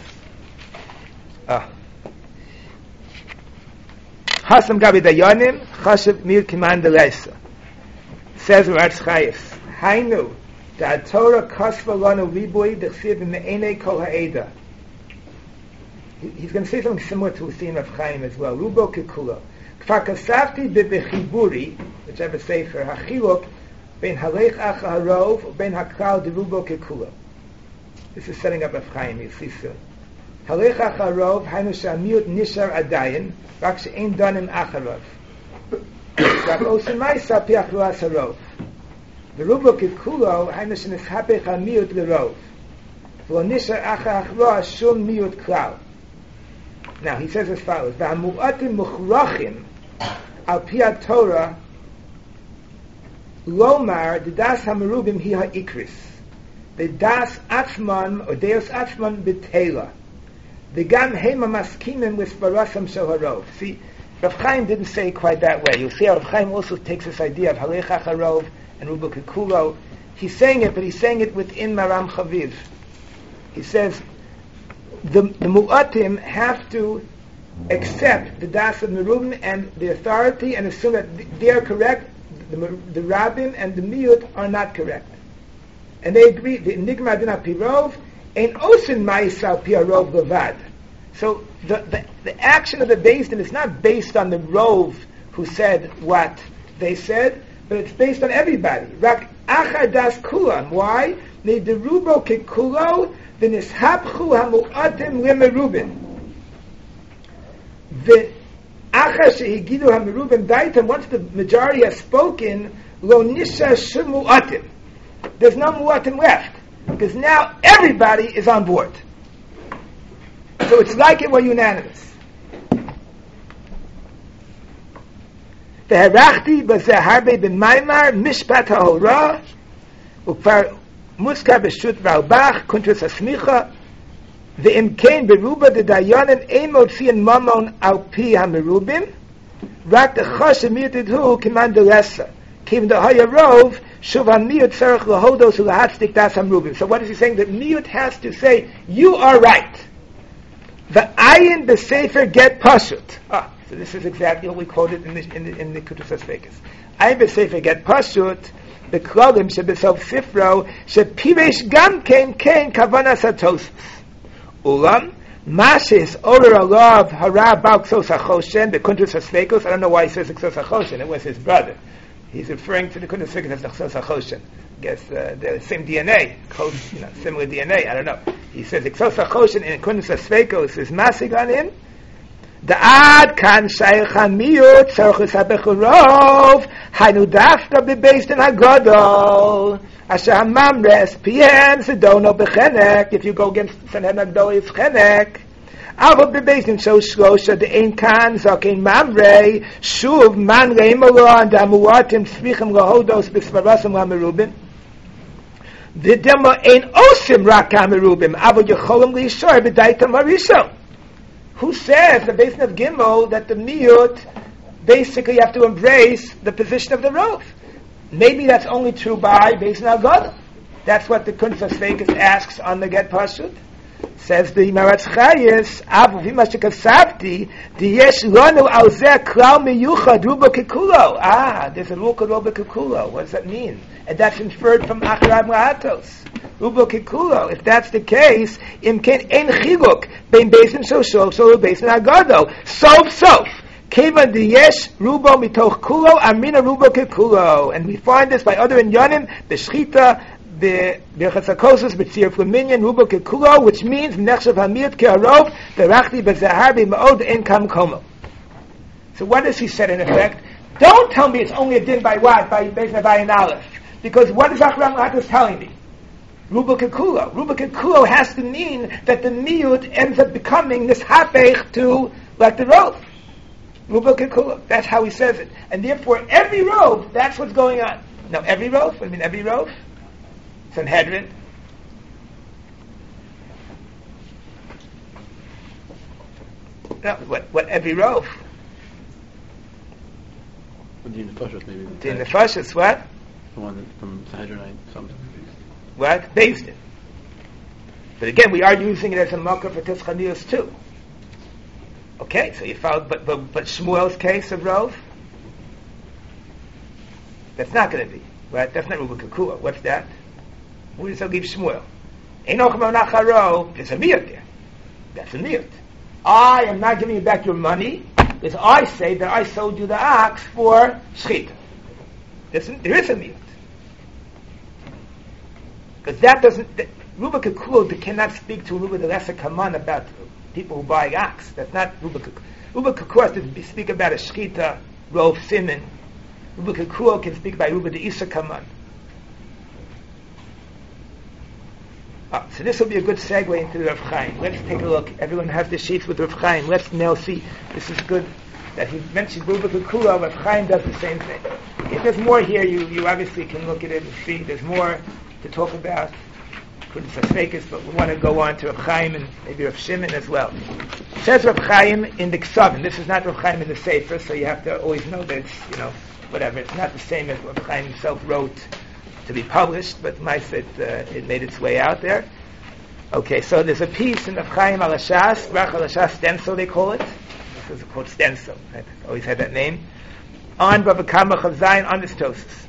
Hasam Gabi Dayanim Chashav Mir Kiman Delesa. Says Maratz Chayes, Hainu, the Torah Kasva Lanu Riboy Dechsiv Me'enei Kol Ha'eda. He's going to say something similar to the theme of Chaim as well. Rubo Kekula. Kfar Kasavti Bebechiburi, whichever sefer, Hachilok, Ben Halech Acha Harov, Ben Hakal de Rubo Kekula. This is setting up of Chaim, you'll see soon. Halech Acha Harov, Hainu Sha'amiut Nishar Adayin, Rak She'en Danim Acharov. The Rubo Kikulo, Hainish Nishapech HaMiyut L'Rov. V'lo Nishar Acha Achra Shum Miyut Klau. Now, he says as follows, V'hamu'atim Muchrachim Al Pi Torah Lomar the Das HaMerubim Hi HaIkris the Das Atzman or Deus Atzman B'Teila the Gam Hema Maskimim with Barasam Shel Harov. See, Rav Chaim didn't say it quite that way. You'll see how Rav Chaim also takes this idea of Halech Acharov and Rubo Kekulo. He's saying it, but he's saying it within Maram Chaviv. He says the Mu'atim have to accept the Das of Merubim and the authority and assume that they are correct, the Rabbim and the Miyut are not correct. And they agree, the Nigma Din HaPirov ain't osin Ma'isal Pirov Levad. So the action of the Beis Din is not based on the Rov who said what they said, but it's based on everybody. Rak Achar Das Kulam. Why? Neiderubo Kekulo v'nishapchu hamu'atim lemerubin. Achar shehigidu hamerubin daitam. Once the majority has spoken, lo nisha shumu'atim. There's no mu'atim left, because now everybody is on board. So it's like it were unanimous. V'herachti b'zeh harbe b'maymar mishpat ha'hora u'kvar muskar b'shut v'albach kuntras asmicha v'im kein beruba d'dayanim ein motzian mamon al pi ha'merubim rak d'chosh ha'miyuted hu kiman d'lesa kim d'haya rov shuv ha'miyut tzarech l'hodos u'lahatzdik das ha'merubim. So what is he saying? That miyut has to say, you are right. The ayin b'sefer get pashut. So this is exactly what we quoted in the Kutus HaSfekas. Ayin b'sefer get pashut, the klolim shebesof sifro, shepiresh gam kein kavanas hatosus. Ulam, mashis orer alav hara bal ksos hachoshen, the Kutus HaSfekas. I don't know why he says ksos hachoshen. It was his brother. He's referring to the Kutus HaSfekas as the ksos hachoshen. I guess the same DNA, close, similar DNA. I don't know. He says ksos hachoshen in Kutus HaSfekas is masig on him. The ad kan shaykh hamiyut tzarchus habechurov hainu dafka bebeis din hagadol asher hamamres PM sedono bechenek. If you go against Sanhedrin Agdol, it's chenek. Avo bebeis din so shlosha de ein kan zakein mamrei shuv man reimolo and amuatim tzrichim lahodos b'svarasim lamerubim. V'demo ein osim rak hamerubim avo yecholim lishor b'daitam harishon. Who says, the Beis Din of Gimel, that the miyut, basically you have to embrace the position of the rov? Maybe that's only true by Beis Din HaGadol. That's what the Kutus HaSfekas asks on the Get Pashut. Says the Maratz Chayes, Avu v'ma shekasavti, diyesh lanu al zeh klal miyuchad ruba kekulo. There's a rule called ruba kekulo. What does that mean? And that's inferred from Acharab La'atos. Ruba kekulo. If that's the case, imken ein chiluk bein Beis Din Shosho so Beis Din HaGadol. Sof. Kevan diyesh rubo mitoch kulo amina ruba kekulo. And we find this by other inyanim, the shchita, the Chasakosus b'tzir flaminyan rubo kekulo, which means nechshav hamiyut ke'arov v'rachti b'zahar b'ma'od ein kam komo. So what does he say in effect? Don't tell me it's only a din by what? By Beis Din Ayin Aleph. Because what is Acharab La'atos telling me? Ruba kekulo. Ruba kekulo has to mean that the miyut ends up becoming this hapech to like the rov. Ruba kekulo. That's how he says it. And therefore every rov, that's what's going on. Now every rov? What do you mean every rov? Sanhedrin. No, what every rov? Din Nefashos, maybe. Din Nefashos, what? The one from Sanhedrin, something. What? Beis Din. But again, we are using it as a marker for Tischanius too. Okay, so you found, but Shmuel's case of rov? That's not going to be, right? That's not Ruba Kekulo. What's that? Where does that leave Shmuel? Einoch Nacharo, there's a miyut there. That's a miyut. I am not giving you back your money, because I say that I sold you the ox for shchita. There is a miyut. Because that doesn't, Ruba Kekulo cannot speak to Ruba the Lesser Kaman about people who buy ox. That's not Ruba Kekulo. Ruba Kekulo has to speak about a shchita, rov simin. Ruba Kekulo can speak by Ruba the Isa Kaman. So this will be a good segue into the Rav Chaim. Let's take a look. Everyone has the sheets with Rav Chaim. Let's now see. This is good that he mentioned Ruba Kekulo. Rav Chaim does the same thing. If there's more here, you obviously can look at it and see. There's more to talk about. Kutus HaSfekas, but we want to go on to Rav Chaim and maybe Rav Shimon as well. It says Rav Chaim in the Ksavim. This is not Rav Chaim in the Sefer, so you have to always know that it's, whatever. It's not the same as Rav Chaim himself wrote to be published, but it made its way out there. Okay, so there's a piece in Rav Chaim al Hashas, Rach al Hashas stencil they call it, This is called stencil. Right? Always had that name. On Bava Kama Chav Zayin on this Tosfos.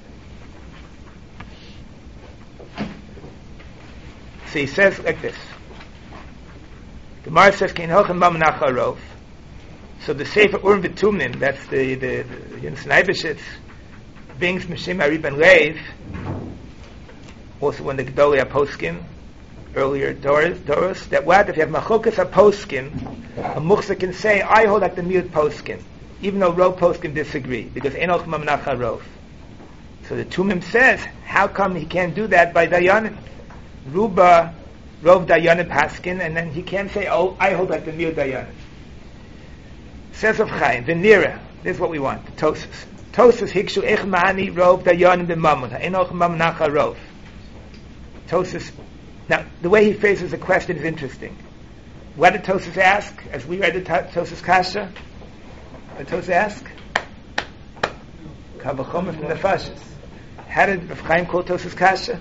So he says like this. The Gemara says, "Kein hochem mamanach harov." So the Sefer Urim V'Tumim, that's the Yonatan Eibeshitz, brings Mishim Ari Ben Lev, also when the Gedolei HaPoskim, earlier Doros, that what if you have Machokas HaPoskim, a Muchsa can say, I hold like the Miut Poskim, even though Rov Poskim disagree, because Ein hochem mamanach harov. So the Tumim says, how come he can't do that by Dayanim? Ruba, Rov Dayanim Paskin, and then he can't say, oh, I hold like the Miut Dayanim. Says of Chaim, Venira, this is what we want, Tosas. Tosas hikshu ech ma'ani rov dayanim b'mamun, ha'enoch mamanach harov. Tosas, now, the way he phrases the question is interesting. What did Tosas ask, as we read the Tosas Kasha? What did Tosas ask? Kavachomer from the Fashas. How did Rav Chaim call Tosas Kasha?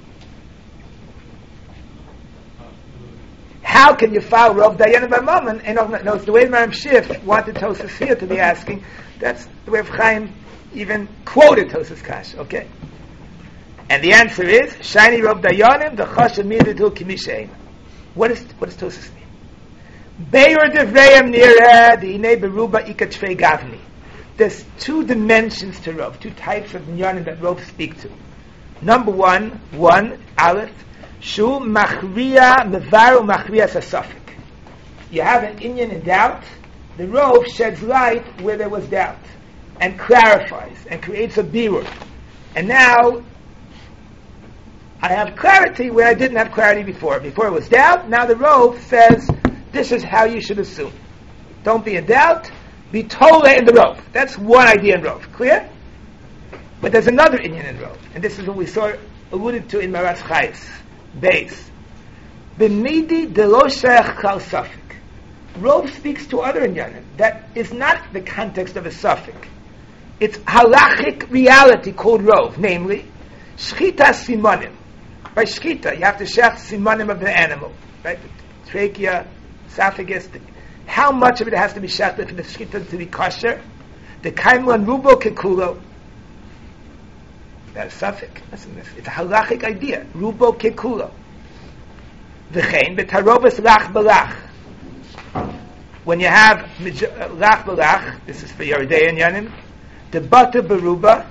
How can you file Rov Dayanim B'Mammon? No, it's the way Maram Shif wanted Tosas here to be asking. That's the way Rav Chaim even quoted Tosas Kash. Okay, and the answer is Shiny Rov Dayanim the Chashav Midatul Kimishein. What does Tosas mean? Beir Devrayim Nira the Inei Beruba Ikatshvei Gavni. There's two dimensions to Rov, two types of Nyanim that Rov speak to. Number one, Aleph. Shu machriya mevaru machriya sasafik. You have an inyan in doubt. The Rov sheds light where there was doubt and clarifies and creates a birur. And now I have clarity where I didn't have clarity before. Before it was doubt. Now the Rov says this is how you should assume. Don't be in doubt. Be tole in the Rov. That's one idea in Rov. Clear? But there's another inyan in Rov, and this is what we saw alluded to in Maratz Chayes. Base. B'midi delo sheich klal safik. Rov speaks to other inyanim. That is not the context of a suffix. It's halachic reality called Rov, namely, shchita simanim. By shchita, you have to shech simanim of the animal. Right? The trachea, esophagus. How much of it has to be shechted for the shchita to be kosher? The kaimlan rubo kekulo. That's suffix. Listen, it's a halachic idea. Rubo kekulo. V'chein b'tarobas lach balach. When you have lach balach, this is for Yeridei and Yanim, the butter beruba.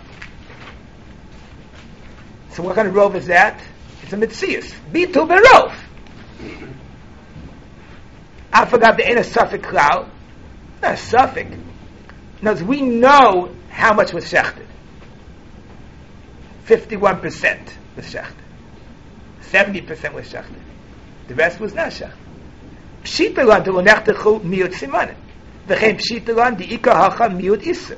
So what kind of rov is that? It's a mitzias. Bitul berov. I forgot the ain't a suffix klal. Not a suffix. Now, we know how much was shechted. 51% was shechted. 70% was shechted. The rest was not shechted. Pshitalan to l'nechtechu miut simanim. V'chein pshitalan the ika hacha miut issa.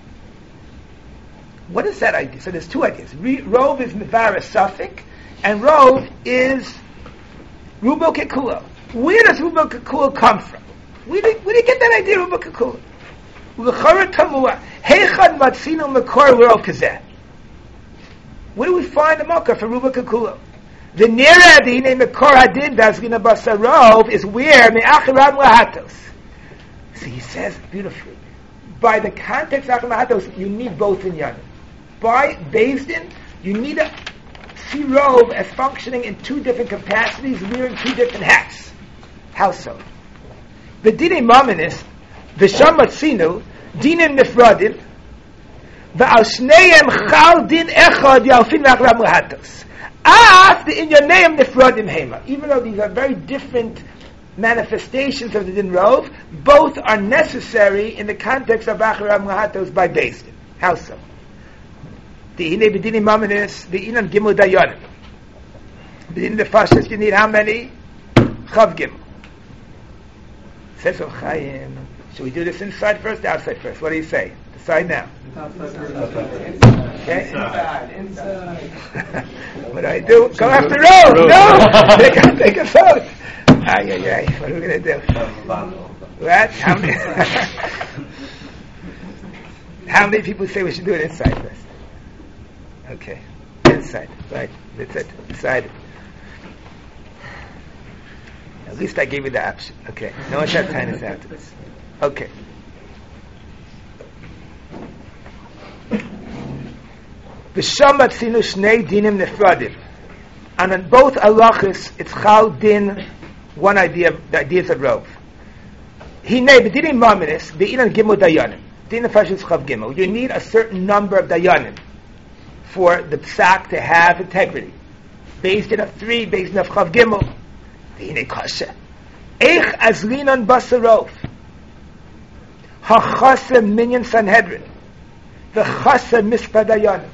What is that idea? So there's two ideas. Rov is mivara suffix, and Rov is rubo kekulo. Where does rubo kekulo come from? Where do you get that idea, rubo kekulo? L'chara tamua heichad matzinu mekor Rov kazeh. Where do we find the makkah for ruba kekulo? The nira the name mekor hadin dasgina basarov is where me'achiram lahatos. See, he says beautifully. By the context of lahatos, you need both in yanim. By based in, you need to see Rov as functioning in two different capacities, wearing two different hats. How so? The dinei maminis, the shamatzinu, dinim nifradim. V'al shneim chal din echad yalfin lachram lahatos. Af the inyaneim nifradim hema. Even though these are very different manifestations of the din rov, both are necessary in the context of achram lahatos by based in. How so? The inay b'dinim maminis, the inam gimel dayanim. B'dinim nefashas, you need how many? Chav gimel. Says Rav Chaim. Should we do this inside first, outside first? What do you say? Decide now. Okay? Inside. What do I do? Go after Rov. No! Take a vote. Ay. What are we going to do? What? How many people say we should do it inside first? Okay. Inside. Right. That's it. Decided. At least I gave you the option. Okay. No one has time to after this. Okay. V'sham atzinu shnei dinim nefradim. And on both halachas, it's chal din, one idea, the ideas of Rov. Hinei b'dinim maminis, b'inan gimel dayanim. Din nefashis chav gimel. You need a certain number of dayanim for the psak to have integrity. Based in a 3, based in a chav gimel. Hinei kasha. Eich azlinan basarov. Ha-chasa minyan Sanhedrin. The-chasa mispa dayanim.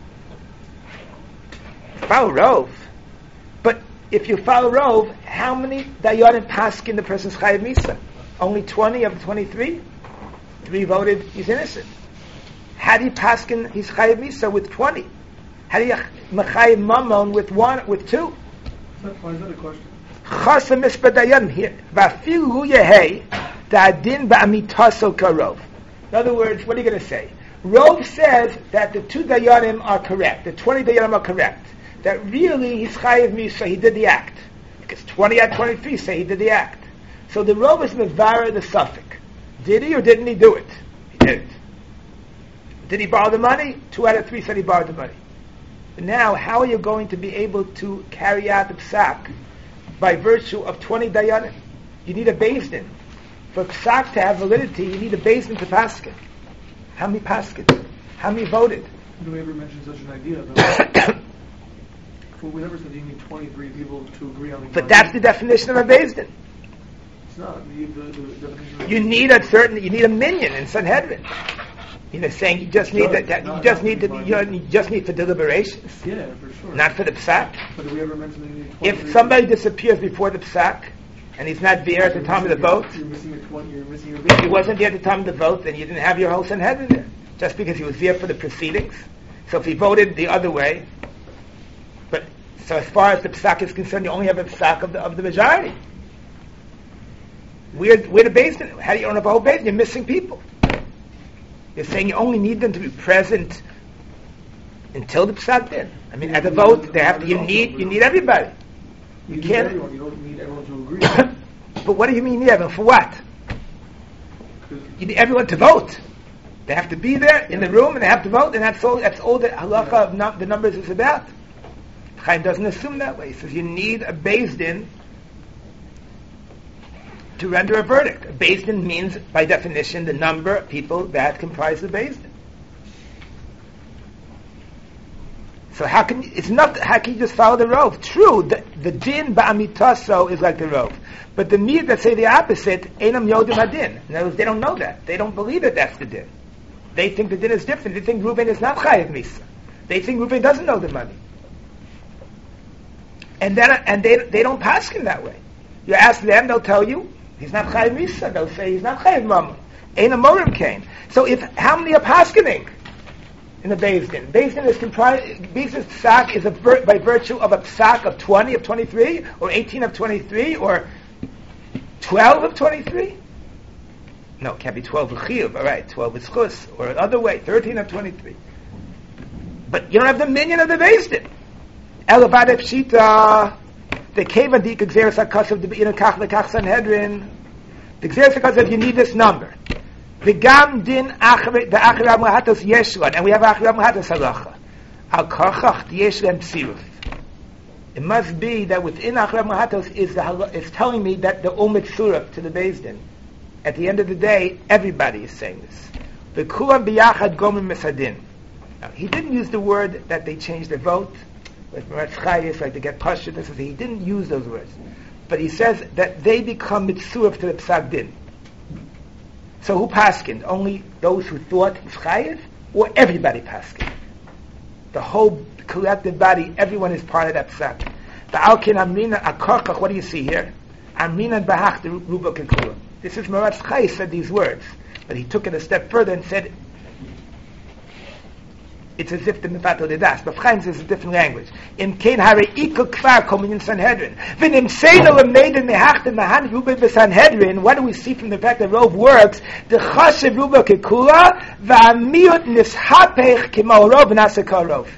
Follow Rov. But if you follow Rov, how many dayanim paskin the person's chayav misa? Only 20 of the 23? 3 voted he's innocent. How do you paskin his chayav misa with 20? How do you mechayav mamon with 2? Why is that a question? Chasa mispa dayanim here. V'afilu yehei da'adin ba'amitaso karov. In other words, what are you going to say? Rov says that the 2 dayanim are correct. The 20 dayanim are correct. That really he's chayiv misa, he did the act. Because 20 out of 23 say he did the act. So the Rov is mevara the suffix. Did he or didn't he do it? He did. Did he borrow the money? 2 out of 3 said he borrowed the money. But now, how are you going to be able to carry out the psak by virtue of 20 dayanim? You need a beis din. For psak to have validity, you need a beis din to paskin. How many paskin? How many voted? Do we ever mention such an idea, though? Well, we never said you need 23 people to agree on the. But that's the definition of a beis din. It's not. The definition of You need a minion in Sanhedrin. Saying you just need you just need for deliberations. Yeah, for sure. Not for the psak. But do we ever mention that you need 23 If somebody disappears before the psak, and he's not there at the time of the vote, You're missing your if he wasn't there at the time of the vote, then you didn't have your whole Sanhedrin there. Just because he was there for the proceedings. So if he voted the other way, so as far as the psak is concerned, you only have a psak of the majority. We're the beis din. How do you own up a whole beis din? You're missing people. You're saying you only need them to be present until the psak din. I mean, at the vote, you need everybody. You can't. Everyone. You don't need everyone to agree. But what do you mean you need everyone? For what? You need everyone to vote. They have to be there in the room and they have to vote, and that's all the halacha of the numbers is about. Chaim doesn't assume that way. He says you need a beis din to render a verdict. A beis din means, by definition, the number of people that comprise the beis din. So how can you just follow the Rov? True, the din ba'amitaso is like the Rov. But the Mid that say the opposite, einam yodim hadin. In other words, they don't know that. They don't believe that that's the din. They think the din is different. They think Reuven is not chayav misa. They think Reuven doesn't know the money. And they don't paskin that way. You ask them, they'll tell you he's not chayav misa. They'll say he's not chayav mamon. Ein amorim kain. So how many are paskining in the beis din? Beis din is comprised. Beis din psak is by virtue of a psak of 20 of 23, or 18 of 23, or 12 of 23. No, it can't be 12 of chiyuv. All right, 12 is chus, or another way, 13 of 23. But you don't have the minion of the beis din. Elavad pshita, the kevan dik gzeres hakasav the bein kach lekach Sanhedrin. The gzeres hakasav, you need this number. The gam din the achirav muhatos yeshlan, and we have achirav muhatos halacha. Al karchach yeshlan psiruf. It must be that within achirav muhatos is telling me that the umit surah to the beis din. At the end of the day, everybody is saying this. The kulam biyachad gomim mesadin. Now, he didn't use the word that they changed their vote. Like Meretz Chayis, like to get pashut, he didn't use those words. But he says that they become mitzuraf to the psak din. So who paskined? Only those who thought it was chayiv, or everybody paskined? The whole collective body, everyone is part of that psak. The alkin amina akarkach. What do you see here? Amina bahach the ruba kekulam. This is Meretz Chayis said these words, but he took it a step further and said it's as if the mifato de das. But Chaim says a different language. Im kein hare ikul kvar coming in Sanhedrin. V'nim seino l'meiden mehachte mahan ruba b'Sanhedrin. What do we see from the fact that Rov works? The chashev ruba kekula v'amiut nishapech k'mo Rov v'naseka Rov.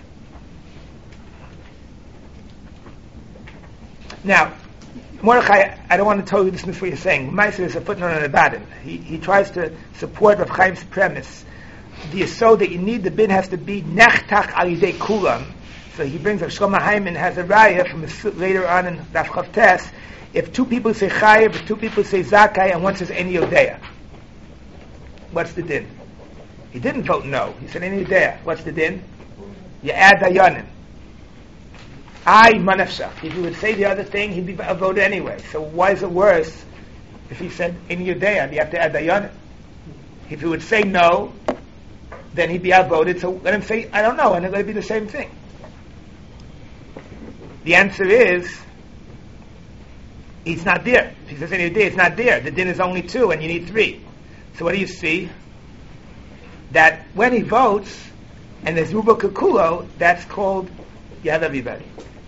Mordechai, I don't want to totally dismiss what you're saying. Meiser is a footnote on the bottom. He tries to support Rav Chaim's premise. The yesod that you need, the bin has to be nechtach al yidei kulam. So he brings up Shlomo Hyman has a raya from later on in Daf Chav Tes. If two people say chayiv, if two people say zakai, and one says eni yodea, what's the din? He didn't vote no. He said eni yodea. What's the din? You add dayanim. Manafshach. If he would say the other thing, he'd be voted anyway. So why is it worse if he said eni yodea? You have to add dayanim. If he would say no, then he'd be outvoted. So let him say I don't know, and it'll be the same thing. The answer is, it's not there. If he says any day, it's not there. The din is only 2, and you need 3. So what do you see? That when he votes, and there's Rubo Kekulo, that's called Yad everybody.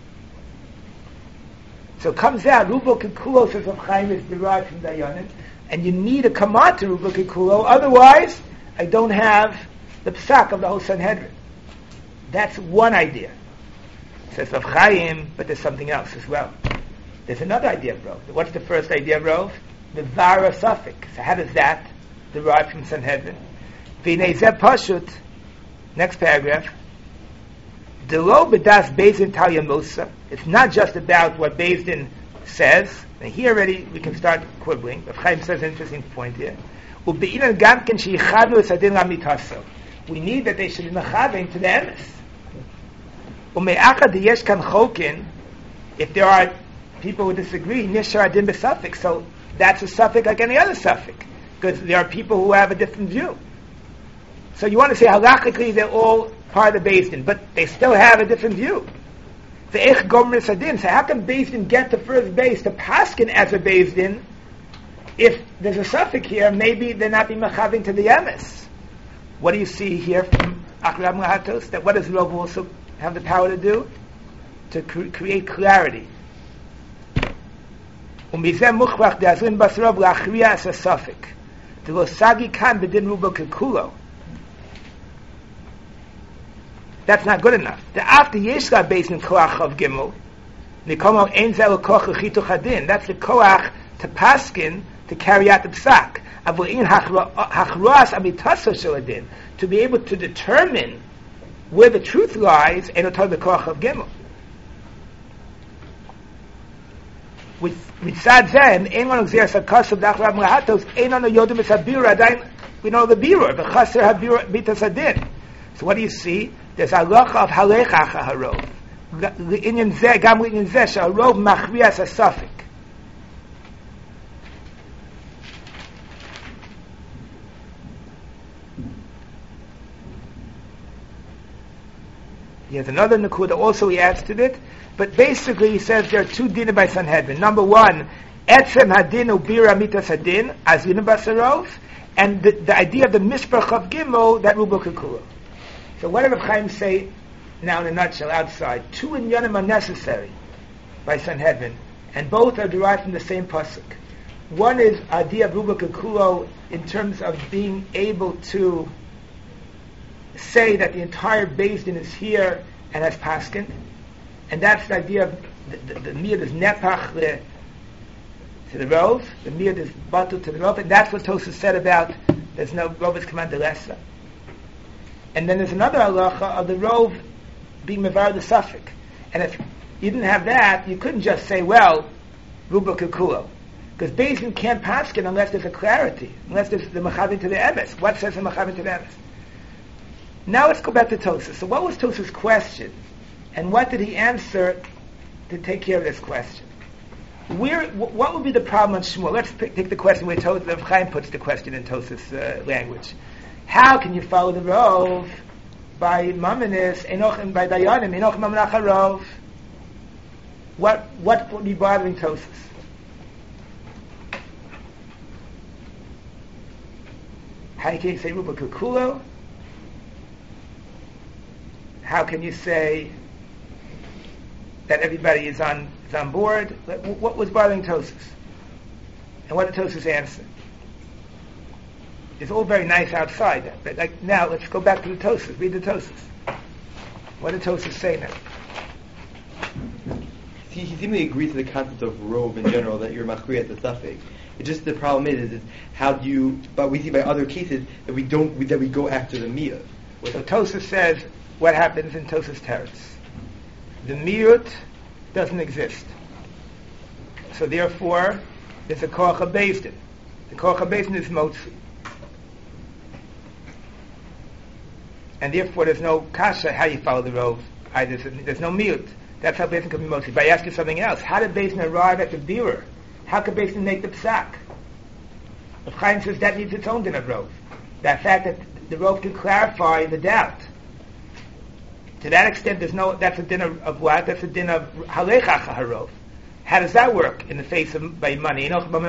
So it comes out, Rubo Kekulo, says Rav Chaim, is derived from Dayanim, and you need a command to Rubo Kekulo, otherwise, I don't have the psak of the whole Sanhedrin. That's one idea. Says Rav Chaim, but there's something else as well. There's another idea of Rov. What's the first idea of Rov? The Vara suffix. So how does that derive from Sanhedrin? V'nei zeh pashut, next paragraph, Delo b'das Beis Din Tal Yamosa. It's not just about what Beis Din says. And here already we can start quibbling. Rav Chaim says an interesting point here. U'be'inan gam ken sheyichadu es adin lamitaso. We need that they should be mechavein to the emes. U'me'achad yesh kan chokin, if there are people who disagree, nishar adin b'suffix, so that's a suffix like any other suffix, because there are people who have a different view. So you want to say halachically they're all part of the Beis Din, but they still have a different view. So how can Beis Din get the first base to paskin as a Beis Din if there's a suffix here? Maybe they're not being mechavin to the emes. What do you see here from Acharam Lahatos? That what does Rov also have the power to do? To create clarity. Umizeh muchvach de'azrin basrov la'achriya as a suffix. To lo sagi kan bedin rubo kekulo. That's not good enough. The after yeshla based in koach of gimel, nikomo ein zel koach l'chitu chadin. That's the koach to paskin to carry out the psak. Avoin hachroas amitaso sheladin, to be able to determine where the truth lies, and to the koach of gimel. With mitzad zeh, ein one exerts a kasav dachrav mlahatos, ein on the yodim esabira. Adain we know the birur, the chaser habira bitas adin. So what do you see? There's a halacha of halecha harov. Inyan zeh gam inyan zeh sheharov machrias a suffix. He has another nakuda also he adds to it, but basically he says there are 2 dinim by Sanhedrin. Number 1, etzem hadin ubira mitas hadin azin basarov, and the idea of the misbrach of gimel that rubo kekulo. So what did Rav Chaim say now in a nutshell outside? 2 inyanim are necessary by Sanhedrin, and both are derived from the same pasuk. One is idea of rubo kekulo in terms of being able to say that the entire Beis Din is here and has paskin, and that's the idea of the miyad is nepach to the rov, the miyad is batul to the rov, and that's what Tosfos said about there's no rov is command lesa. And then there's another halacha of the rov being mevar the suffix, and if you didn't have that, you couldn't just say, well, rubo kekulo, because Beis Din can't paskin unless there's a clarity, unless there's the mechavin to the emes. What says the mechavin to the emes? Now let's go back to Tosfos. So what was Tosfos' question? And what did he answer to take care of this question? What would be the problem on Shmuel? Let's take the question where Rav Chaim puts the question in Tosfos' language. How can you follow the Rov by Mamanis, Enoch, and by Dayanim, Enoch Mamanach HaRov? What would be bothering Tosfos? How can you say Ruba Kekulo? How can you say that everybody is on board? What was bothering Tosfos? And what did Tosfos answer? It's all very nice outside, but like now, let's go back to the Tosfos. Read the Tosfos. What did Tosfos say now? he seemingly agrees to the concept of rove in general, that you're machri at the suffix. It's just the problem is how do you? But we see by other cases that we don't that we go after the miyut. So Tosfos says what happens in Tosfos Teretz. The miyut doesn't exist. So therefore, there's a koach beis din. The koach beis din is motzi, and therefore there's no kasha how you follow the rove. There's no miyut. That's how beis din can be motzi. But I ask you something else. How did beis din arrive at the birur? How could beis din make the psak? Rav Chaim says that needs its own din of rove. That fact that the rove can clarify the doubt. To that extent, that's a din of what? That's a din of halechacha harov. How does that work in the face of by money?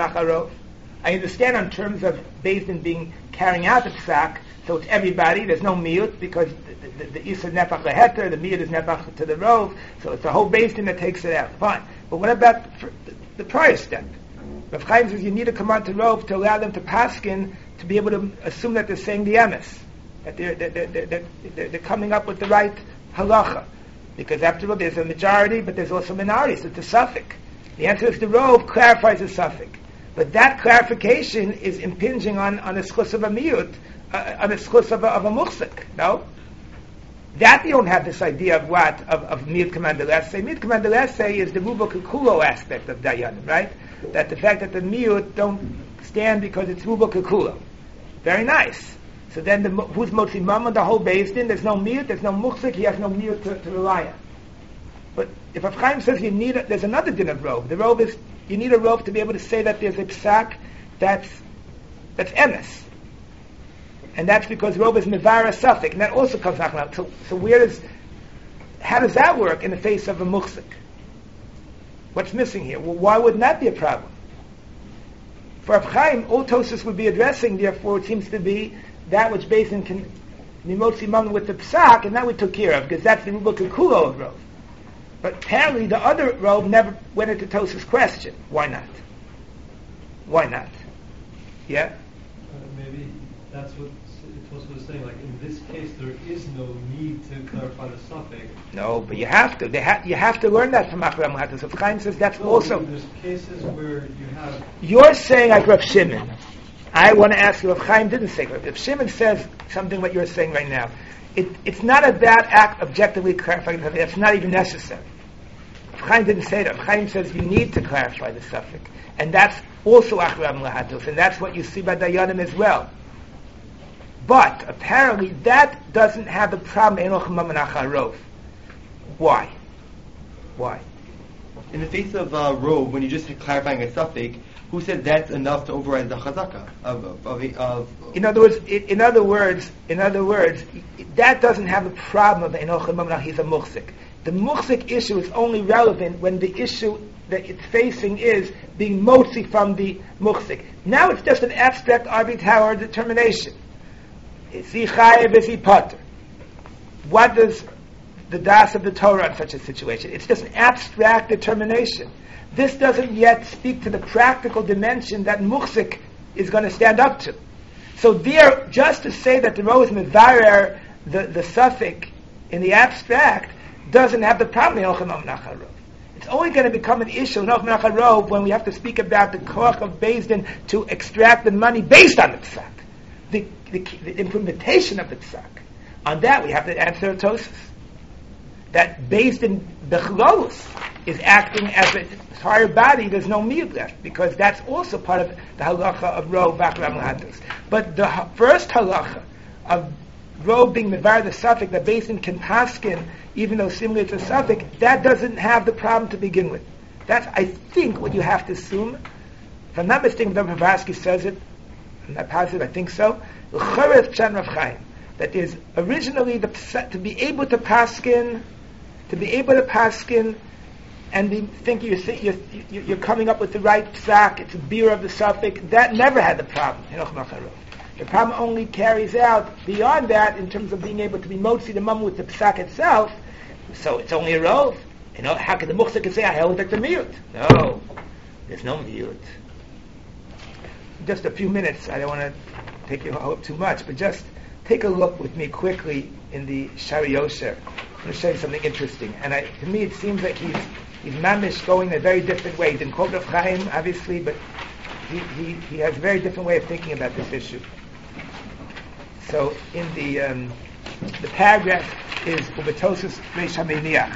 I understand on terms of beis din carrying out the psak, so it's everybody. There's no miyut because the is nefach leheter, the miyut is nefach to the rove, so it's the whole beis din that takes it out. Fine, but what about the prior step? Rav Chaim says you need to come on to rove to allow them to paskin to be able to assume that they're saying the emes, that they're coming up with the right halacha. Because after all, there's a majority, but there's also minorities. So it's a suffix. The answer is the rove clarifies the suffix. But that clarification is impinging on the schus of a miyut, on the schus of a muchzik. No? That you don't have this idea of what? Of miyut commandel essay. Miyut commandel essay is the rubo kekulo aspect of dayanim, right? That the fact that the miyut don't stand because it's rubo kekulo. Very nice. So then, who's motzi mama? The whole beis din. There's no miyut, there's no muchzik. He has no miyut to rely on. But if Rav Chaim says there's another din of rove. The rove is you need a rove to be able to say that there's a psak that's emes, and that's because rove is mevara suffix, and that also comes out. So how does that work in the face of a muchzik? What's missing here? Well, why wouldn't that be a problem? For Rav Chaim, all Tosfos would be addressing. Therefore, it seems to be that which beis din can be motzi mama with the psak, and that we took care of because that's the rubo kekulo of rove. But apparently the other rove never went into Tosfos' question. Why not? Why not? Yeah? Maybe that's what Tosfos was saying. Like in this case, there is no need to clarify the suffix. No, but you have to. You have to learn that from Acharam Lahatos. So Chaim says that's also. There's cases where you have. You're saying like Rav Shimon. I want to ask you, Rav Chaim didn't say. Rav Shimon says something what you're saying right now. It's not a bad act objectively clarifying the suffix. It's not even necessary. Rav Chaim didn't say that. Rav Chaim says you need to clarify the suffix. And that's also Acharam Lahatos. And that's what you see by Dayanim as well. But apparently that doesn't have the problem Enoch Mamanach HaRov. Why? In the face of rove, when you're just clarifying a suffix, who said that's enough to override the chazaka of? In other words, that doesn't have the problem of Enoch Mamanach. He's a muchzik. The muchzik issue is only relevant when the issue that it's facing is being motzi from the muchzik. Now it's just an abstract arbitrary determination. Is he chayev? Is he potter? What does the das of the Torah in such a situation? It's just an abstract determination. This doesn't yet speak to the practical dimension that muchzik is going to stand up to. So there, just to say that the rove is mevarer the suffix in the abstract doesn't have the problem of Rov. It's only going to become an issue in Rov when we have to speak about the koach of beis din to extract the money based on the psak. The implementation of the psak. On that we have to answer Tosfos. That beis din bechlolus is acting as an entire body, there's no miyut left, because that's also part of the halacha of rov b'achram lahatos. But the first halacha of rov being mevar the suffix, that beis din can paskin, even though similar it's a suffix, that doesn't have the problem to begin with. That's, I think, what you have to assume. If I'm not mistaken, Dr. Vavarsky says it, I'm not positive, I think so, that is originally to be able to paskin, and think you're coming up with the right psak, it's a beer of the suffix, that never had the problem. The problem only carries out beyond that in terms of being able to be motzi the mum with the psak itself, so it's only a rov. How can the muchzik say, I held like the miyut? No, there's no miyut. Just a few minutes, I don't want to take you up too much, but just take a look with me quickly in the Shari Yosher. I'm going to show you something interesting. And to me it seems like he's He's mamish going a very different way. He didn't quote Rav Chaim, obviously, but he has a very different way of thinking about this issue. So in the paragraph is Ubetosus Reish HaMeiniach.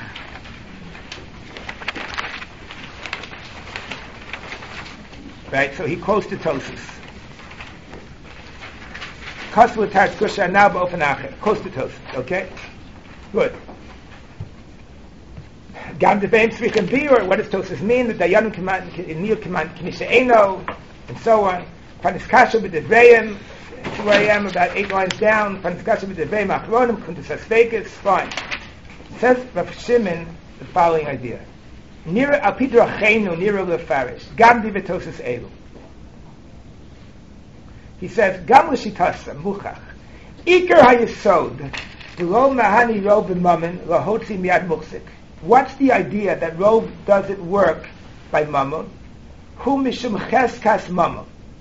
Right, so he quotes the Tosus. Kosu Tar Kusha now b'ofen acher. Quotes the Tosus. Okay, good. Gam deveim tzrichen bi, or what does Tosus mean? The Dayanim Kiman Nil Kiman Kimisha Eino, and so on. Panis Kasha b'Devreim. 2 a.m. about 8 lines down. Panis Kasha b'Devreim Achronim Kuntus Hasvekas. Fine. Says Rav Shimon the following idea. Nira apidra chenu nira lefarish gam di v'tosus elu. He says gam l'shitasa muchach ikar hayesod lo mahani rov b'mammon lahotzi miyad muchzik. What's the idea that rov doesn't work by mammon? Hu mishum cheskas mammon.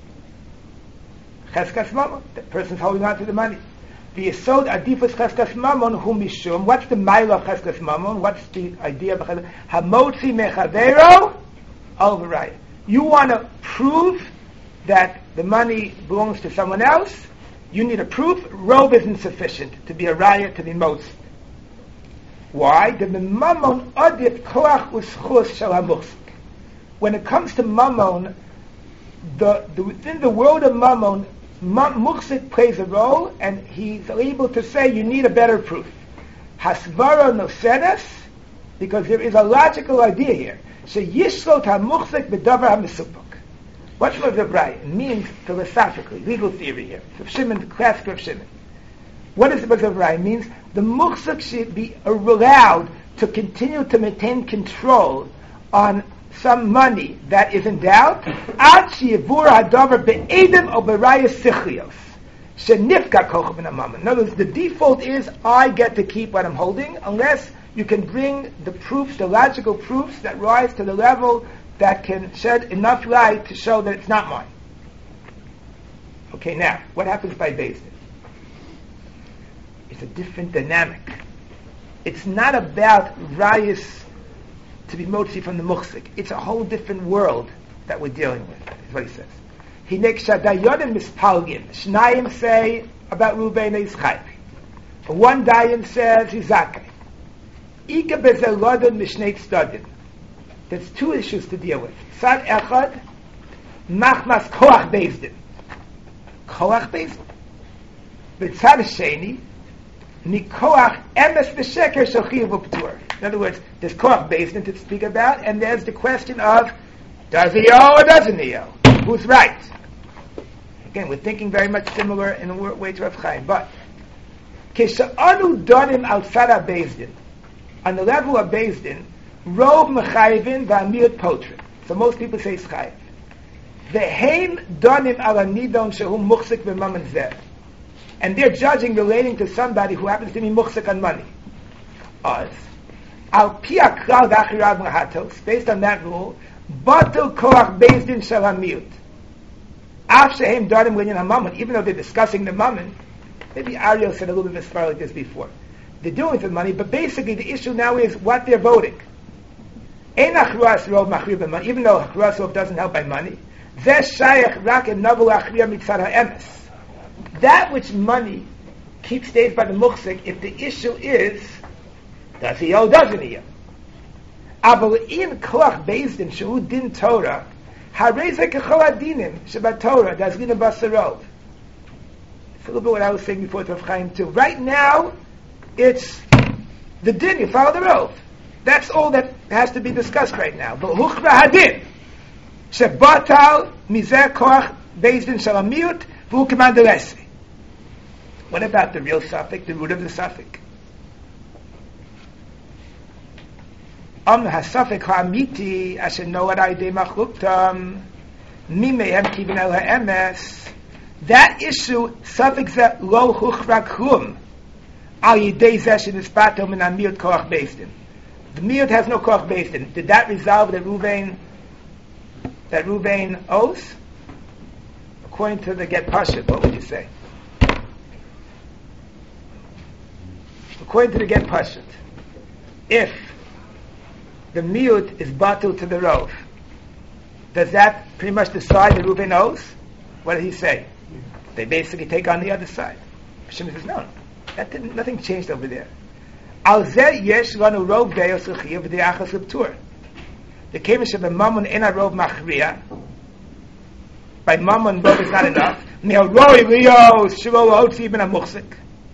Cheskas mammon. The person's holding on to the money. The Yesod Adifus Cheskas Mammon Hu Mishum. What's the Maila of Cheskas Mammon? What's the idea of Hamotzi Mechavero Al V'raya? You want to prove that the money belongs to someone else? You need a proof. Rov isn't sufficient to be a raya, to be motzi. Why? The Mammon Adif Koach Uschus Shel HaMuchzik. When it comes to Mammon, within the world of Mammon, Muchzik plays a role, and he's able to say you need a better proof. Hasvara nosedes, because there is a logical idea here. Sheyishlot hamuchzik b'davar hamesupok. What's the brayah? It means philosophically, legal theory here. Rav Shimon, classic Rav Shimon. What is the brayah? It means the muchzik should be allowed to continue to maintain control on some money that is in doubt, ad sheyivur hadavar be'edim or b'rayas sichlios shenifka kochav in mammon. In other words, the default is I get to keep what I'm holding, unless you can bring the proofs, the logical proofs that rise to the level that can shed enough light to show that it's not mine. Okay, now what happens by Beis Din? It's a different dynamic. It's not about rayas to be motzi from the muchzik. It's a whole different world that we're dealing with, is what he says. Hinek shadayonim mispalgin. Shnayim say about Ruben is chayv. One dayan says he's zakay. Ika bezelodin mishnei tzaddim. There's two issues to deal with. Sad echad, machmas koach Beis Din. Koach Beis Din. B'tzad sheni, mikoach emes v'sheker shochiv u'ptur. In other words, there's koach Beis Din to speak about, and there's the question of, does he owe or doesn't he owe? Who's right? Again, we're thinking very much similar in a way to Rav Chaim, but kisha'anu donim outside of Beis Din, on the level of Beis Din, rov mechayvin v'amir potrin. So most people say chayiv. Ve'heim donim ala nidon shehu muchzik v'mammon zeh. And they're judging relating to somebody who happens to be muchzik on money. Oz. Al pia klal v'achirav mahatos, based on that rule, batul koach Beis Din shel hamiyut. Af shehem donim linyan hamammon, even though they're discussing the mammon, maybe Ariel said a little bit of a like this before. They're dealing with the money, but basically the issue now is what they're voting. Ein achruas rov machriv b'money, even though achruas rov doesn't help by money. Zeh shayach rak em navu lachriya mitzad ha'emes. That which money keeps stays by the muchzik, if the issue is, does he owe, doesn't he owe? Aval in koach Beis Din shehu din Torah, harei zeh kechol adinim shebat Torah, das lina basarov. It's a little bit what I was saying before to Rav Chaim too. Right now, it's the din, you follow the rov. That's all that has to be discussed right now. But huchra hadin shebatal mizeh koach Beis Din shel hamiyut v'hu k'man deresi. What about the real suffix, the root of the suffix? Hasafik ha'amiti asher noad aydei machluktam mimehem kivin el ha'emes. That issue, suffix zeh lo huchra klum al yidei zeh shenispato min hamiyut koach Beis Din. The miyut has no koach Beis Din. Did that resolve that Ruvain owes? According to the Get Pashut, what would you say? According to the Get Pashut, if the miut is batul to the rov. Does that pretty much decide that Reuven owes? What did he say? They basically take on the other side. Shimon says, no, nothing changed over there. Al zeh yesh lanu rov deos l'chiyuv v'de'achas l'ptur. The kevish of a mammon in a rov machriya. By mammon, rov is not enough. Ne'al roi lios shiro l'otzi ben ha-muchzik.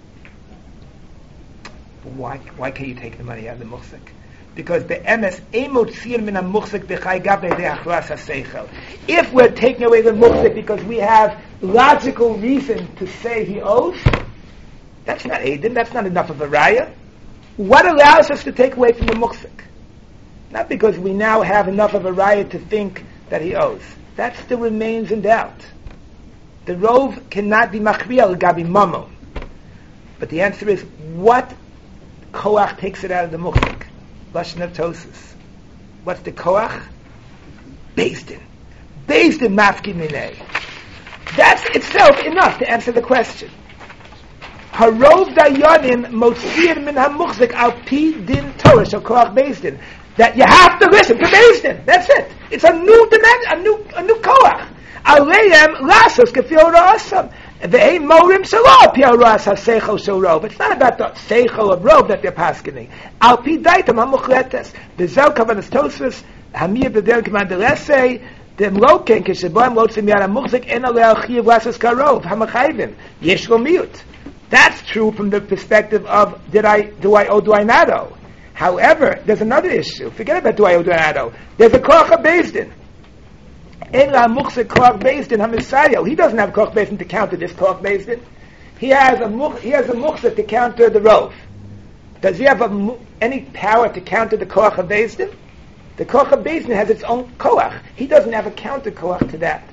Why can't you take the money out of the muchzik? Because the emes emotziin min ha-muchzik b'chai gabe de'achras ha-seichel. If we're taking away the muchzik because we have logical reason to say he owes, that's not Aiden, that's not enough of a raya. What allows us to take away from the muchzik? Not because we now have enough of a raya to think that he owes. That still remains in doubt. The rov cannot be machriya l'gabi mamo. But the answer is, what koach takes it out of the muchzik? Lashon of Tosus. What's the koach? Beis din. Beis din mafki minei. That's itself enough to answer the question. Harov dayanim motzir min hamuchzik al pi din Torah shel koach beis din. That you have to listen to beis din. That's it. It's a new dimension, a new koach. Aleim lasos kefil ra'asam. Ve'ei morim shelo pi ha'ras ha'seichel shel rov. It's not about the seichel of rov that they're paskening. Al pi daitam hamuchletes. V'zel kavanas Tosfos hamir b'der k'man delesei. Dem loken k'sheboim lotzim yad hamuchzik en alei chiyav lasos karov hamachayvim. Yesh lo miut. That's true from the perspective of do I owe, do I not owe? However, there's another issue. Forget about do I owe, do I not owe. There's a koach beis din. En la muchzik koach beis din hamisayo. He doesn't have koach beis din to counter this koach beis din. He has a muchzik to counter the rov. Does he have any power to counter the koach beis din? The koach beis din has its own koach. He doesn't have a counter koach to that.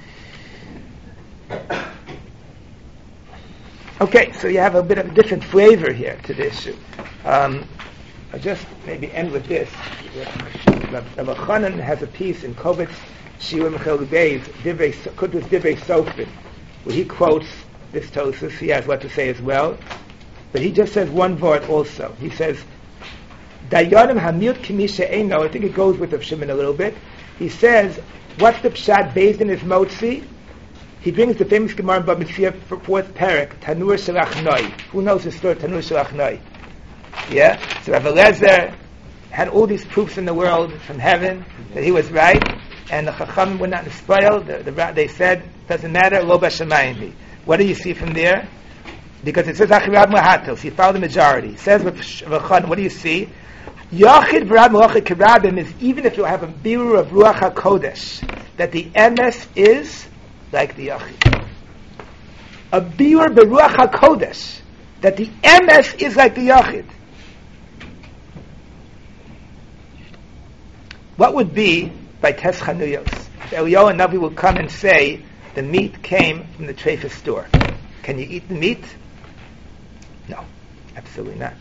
Okay, so you have a bit of a different flavor here to the issue. I'll just maybe end with this. Rabbi Chanan has a piece in Kovitz Shiur Michel Beis, Kutus Divrei Sofin, where he quotes this Tosus. He has what to say as well. But he just says one word also. He says, Dayanim Hamiut Kimisha Eino. I think it goes with Rav Shimon a little bit. He says, what's the pshat based in his motzi? He brings the famous Gemara in Bava Metzia for fourth parak, Tanur Shelach Noi. Who knows the story, Tanur Shelach Noi? Yeah? So Rav Eliezer had all these proofs in the world from heaven that he was right, and the Chacham were not spoiled. They said, doesn't matter, Lo Bashamayim. What do you see from there? Because it says, Achirab Mahatos, he followed the majority. It says, what do you see? Yachid V'rab Malacha Kirabim is even if you have a birur of Ruach HaKodesh, that the emes is like the Yachid. A biur beruach HaKodesh, that the emes is like the Yachid. What would be by Tes Chanuyos? Eliyahu Navi will come and say, the meat came from the treifah store. Can you eat the meat? No, absolutely not.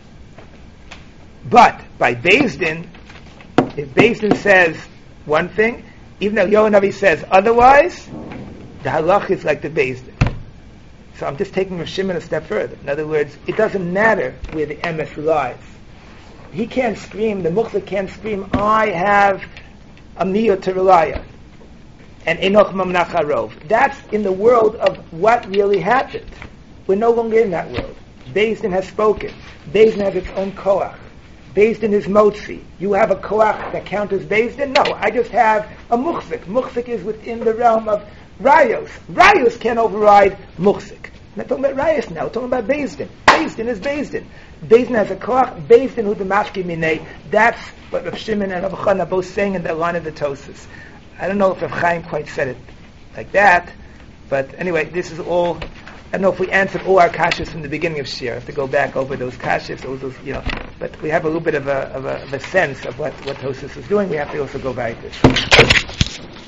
But by Beis Din, if Beis Din says one thing, even though Eliyahu Navi says otherwise, the halach is like the Beis Din. So I'm just taking Rav Shimon a step further. In other words, it doesn't matter where the emes lies. He can't scream, the muchzik can't scream, I have a miyot to rely on. And enoch mamnach harov. That's in the world of what really happened. We're no longer in that world. Beis Din has spoken. Beis Din has its own koach. Beis Din is motzi. You have a koach that counters Beis Din? No, I just have a muchzik. Muchzik is within the realm of rayos. Rayos can't override muchzik. I'm not talking about rayos now. We're talking about Beis Din. Beis Din is Beis Din. Beis Din has a koach. Beis Din hu the mafki minei. That's what Rav Shimon and Rav Chanan are both saying in the line of the Tosus. I don't know if Rav Chaim quite said it like that, but anyway, this is all. I don't know if we answered all our kashas from the beginning of Shir. I have to go back over those kashas, but we have a little bit of a sense of what Tosus is doing. We have to also go back to this.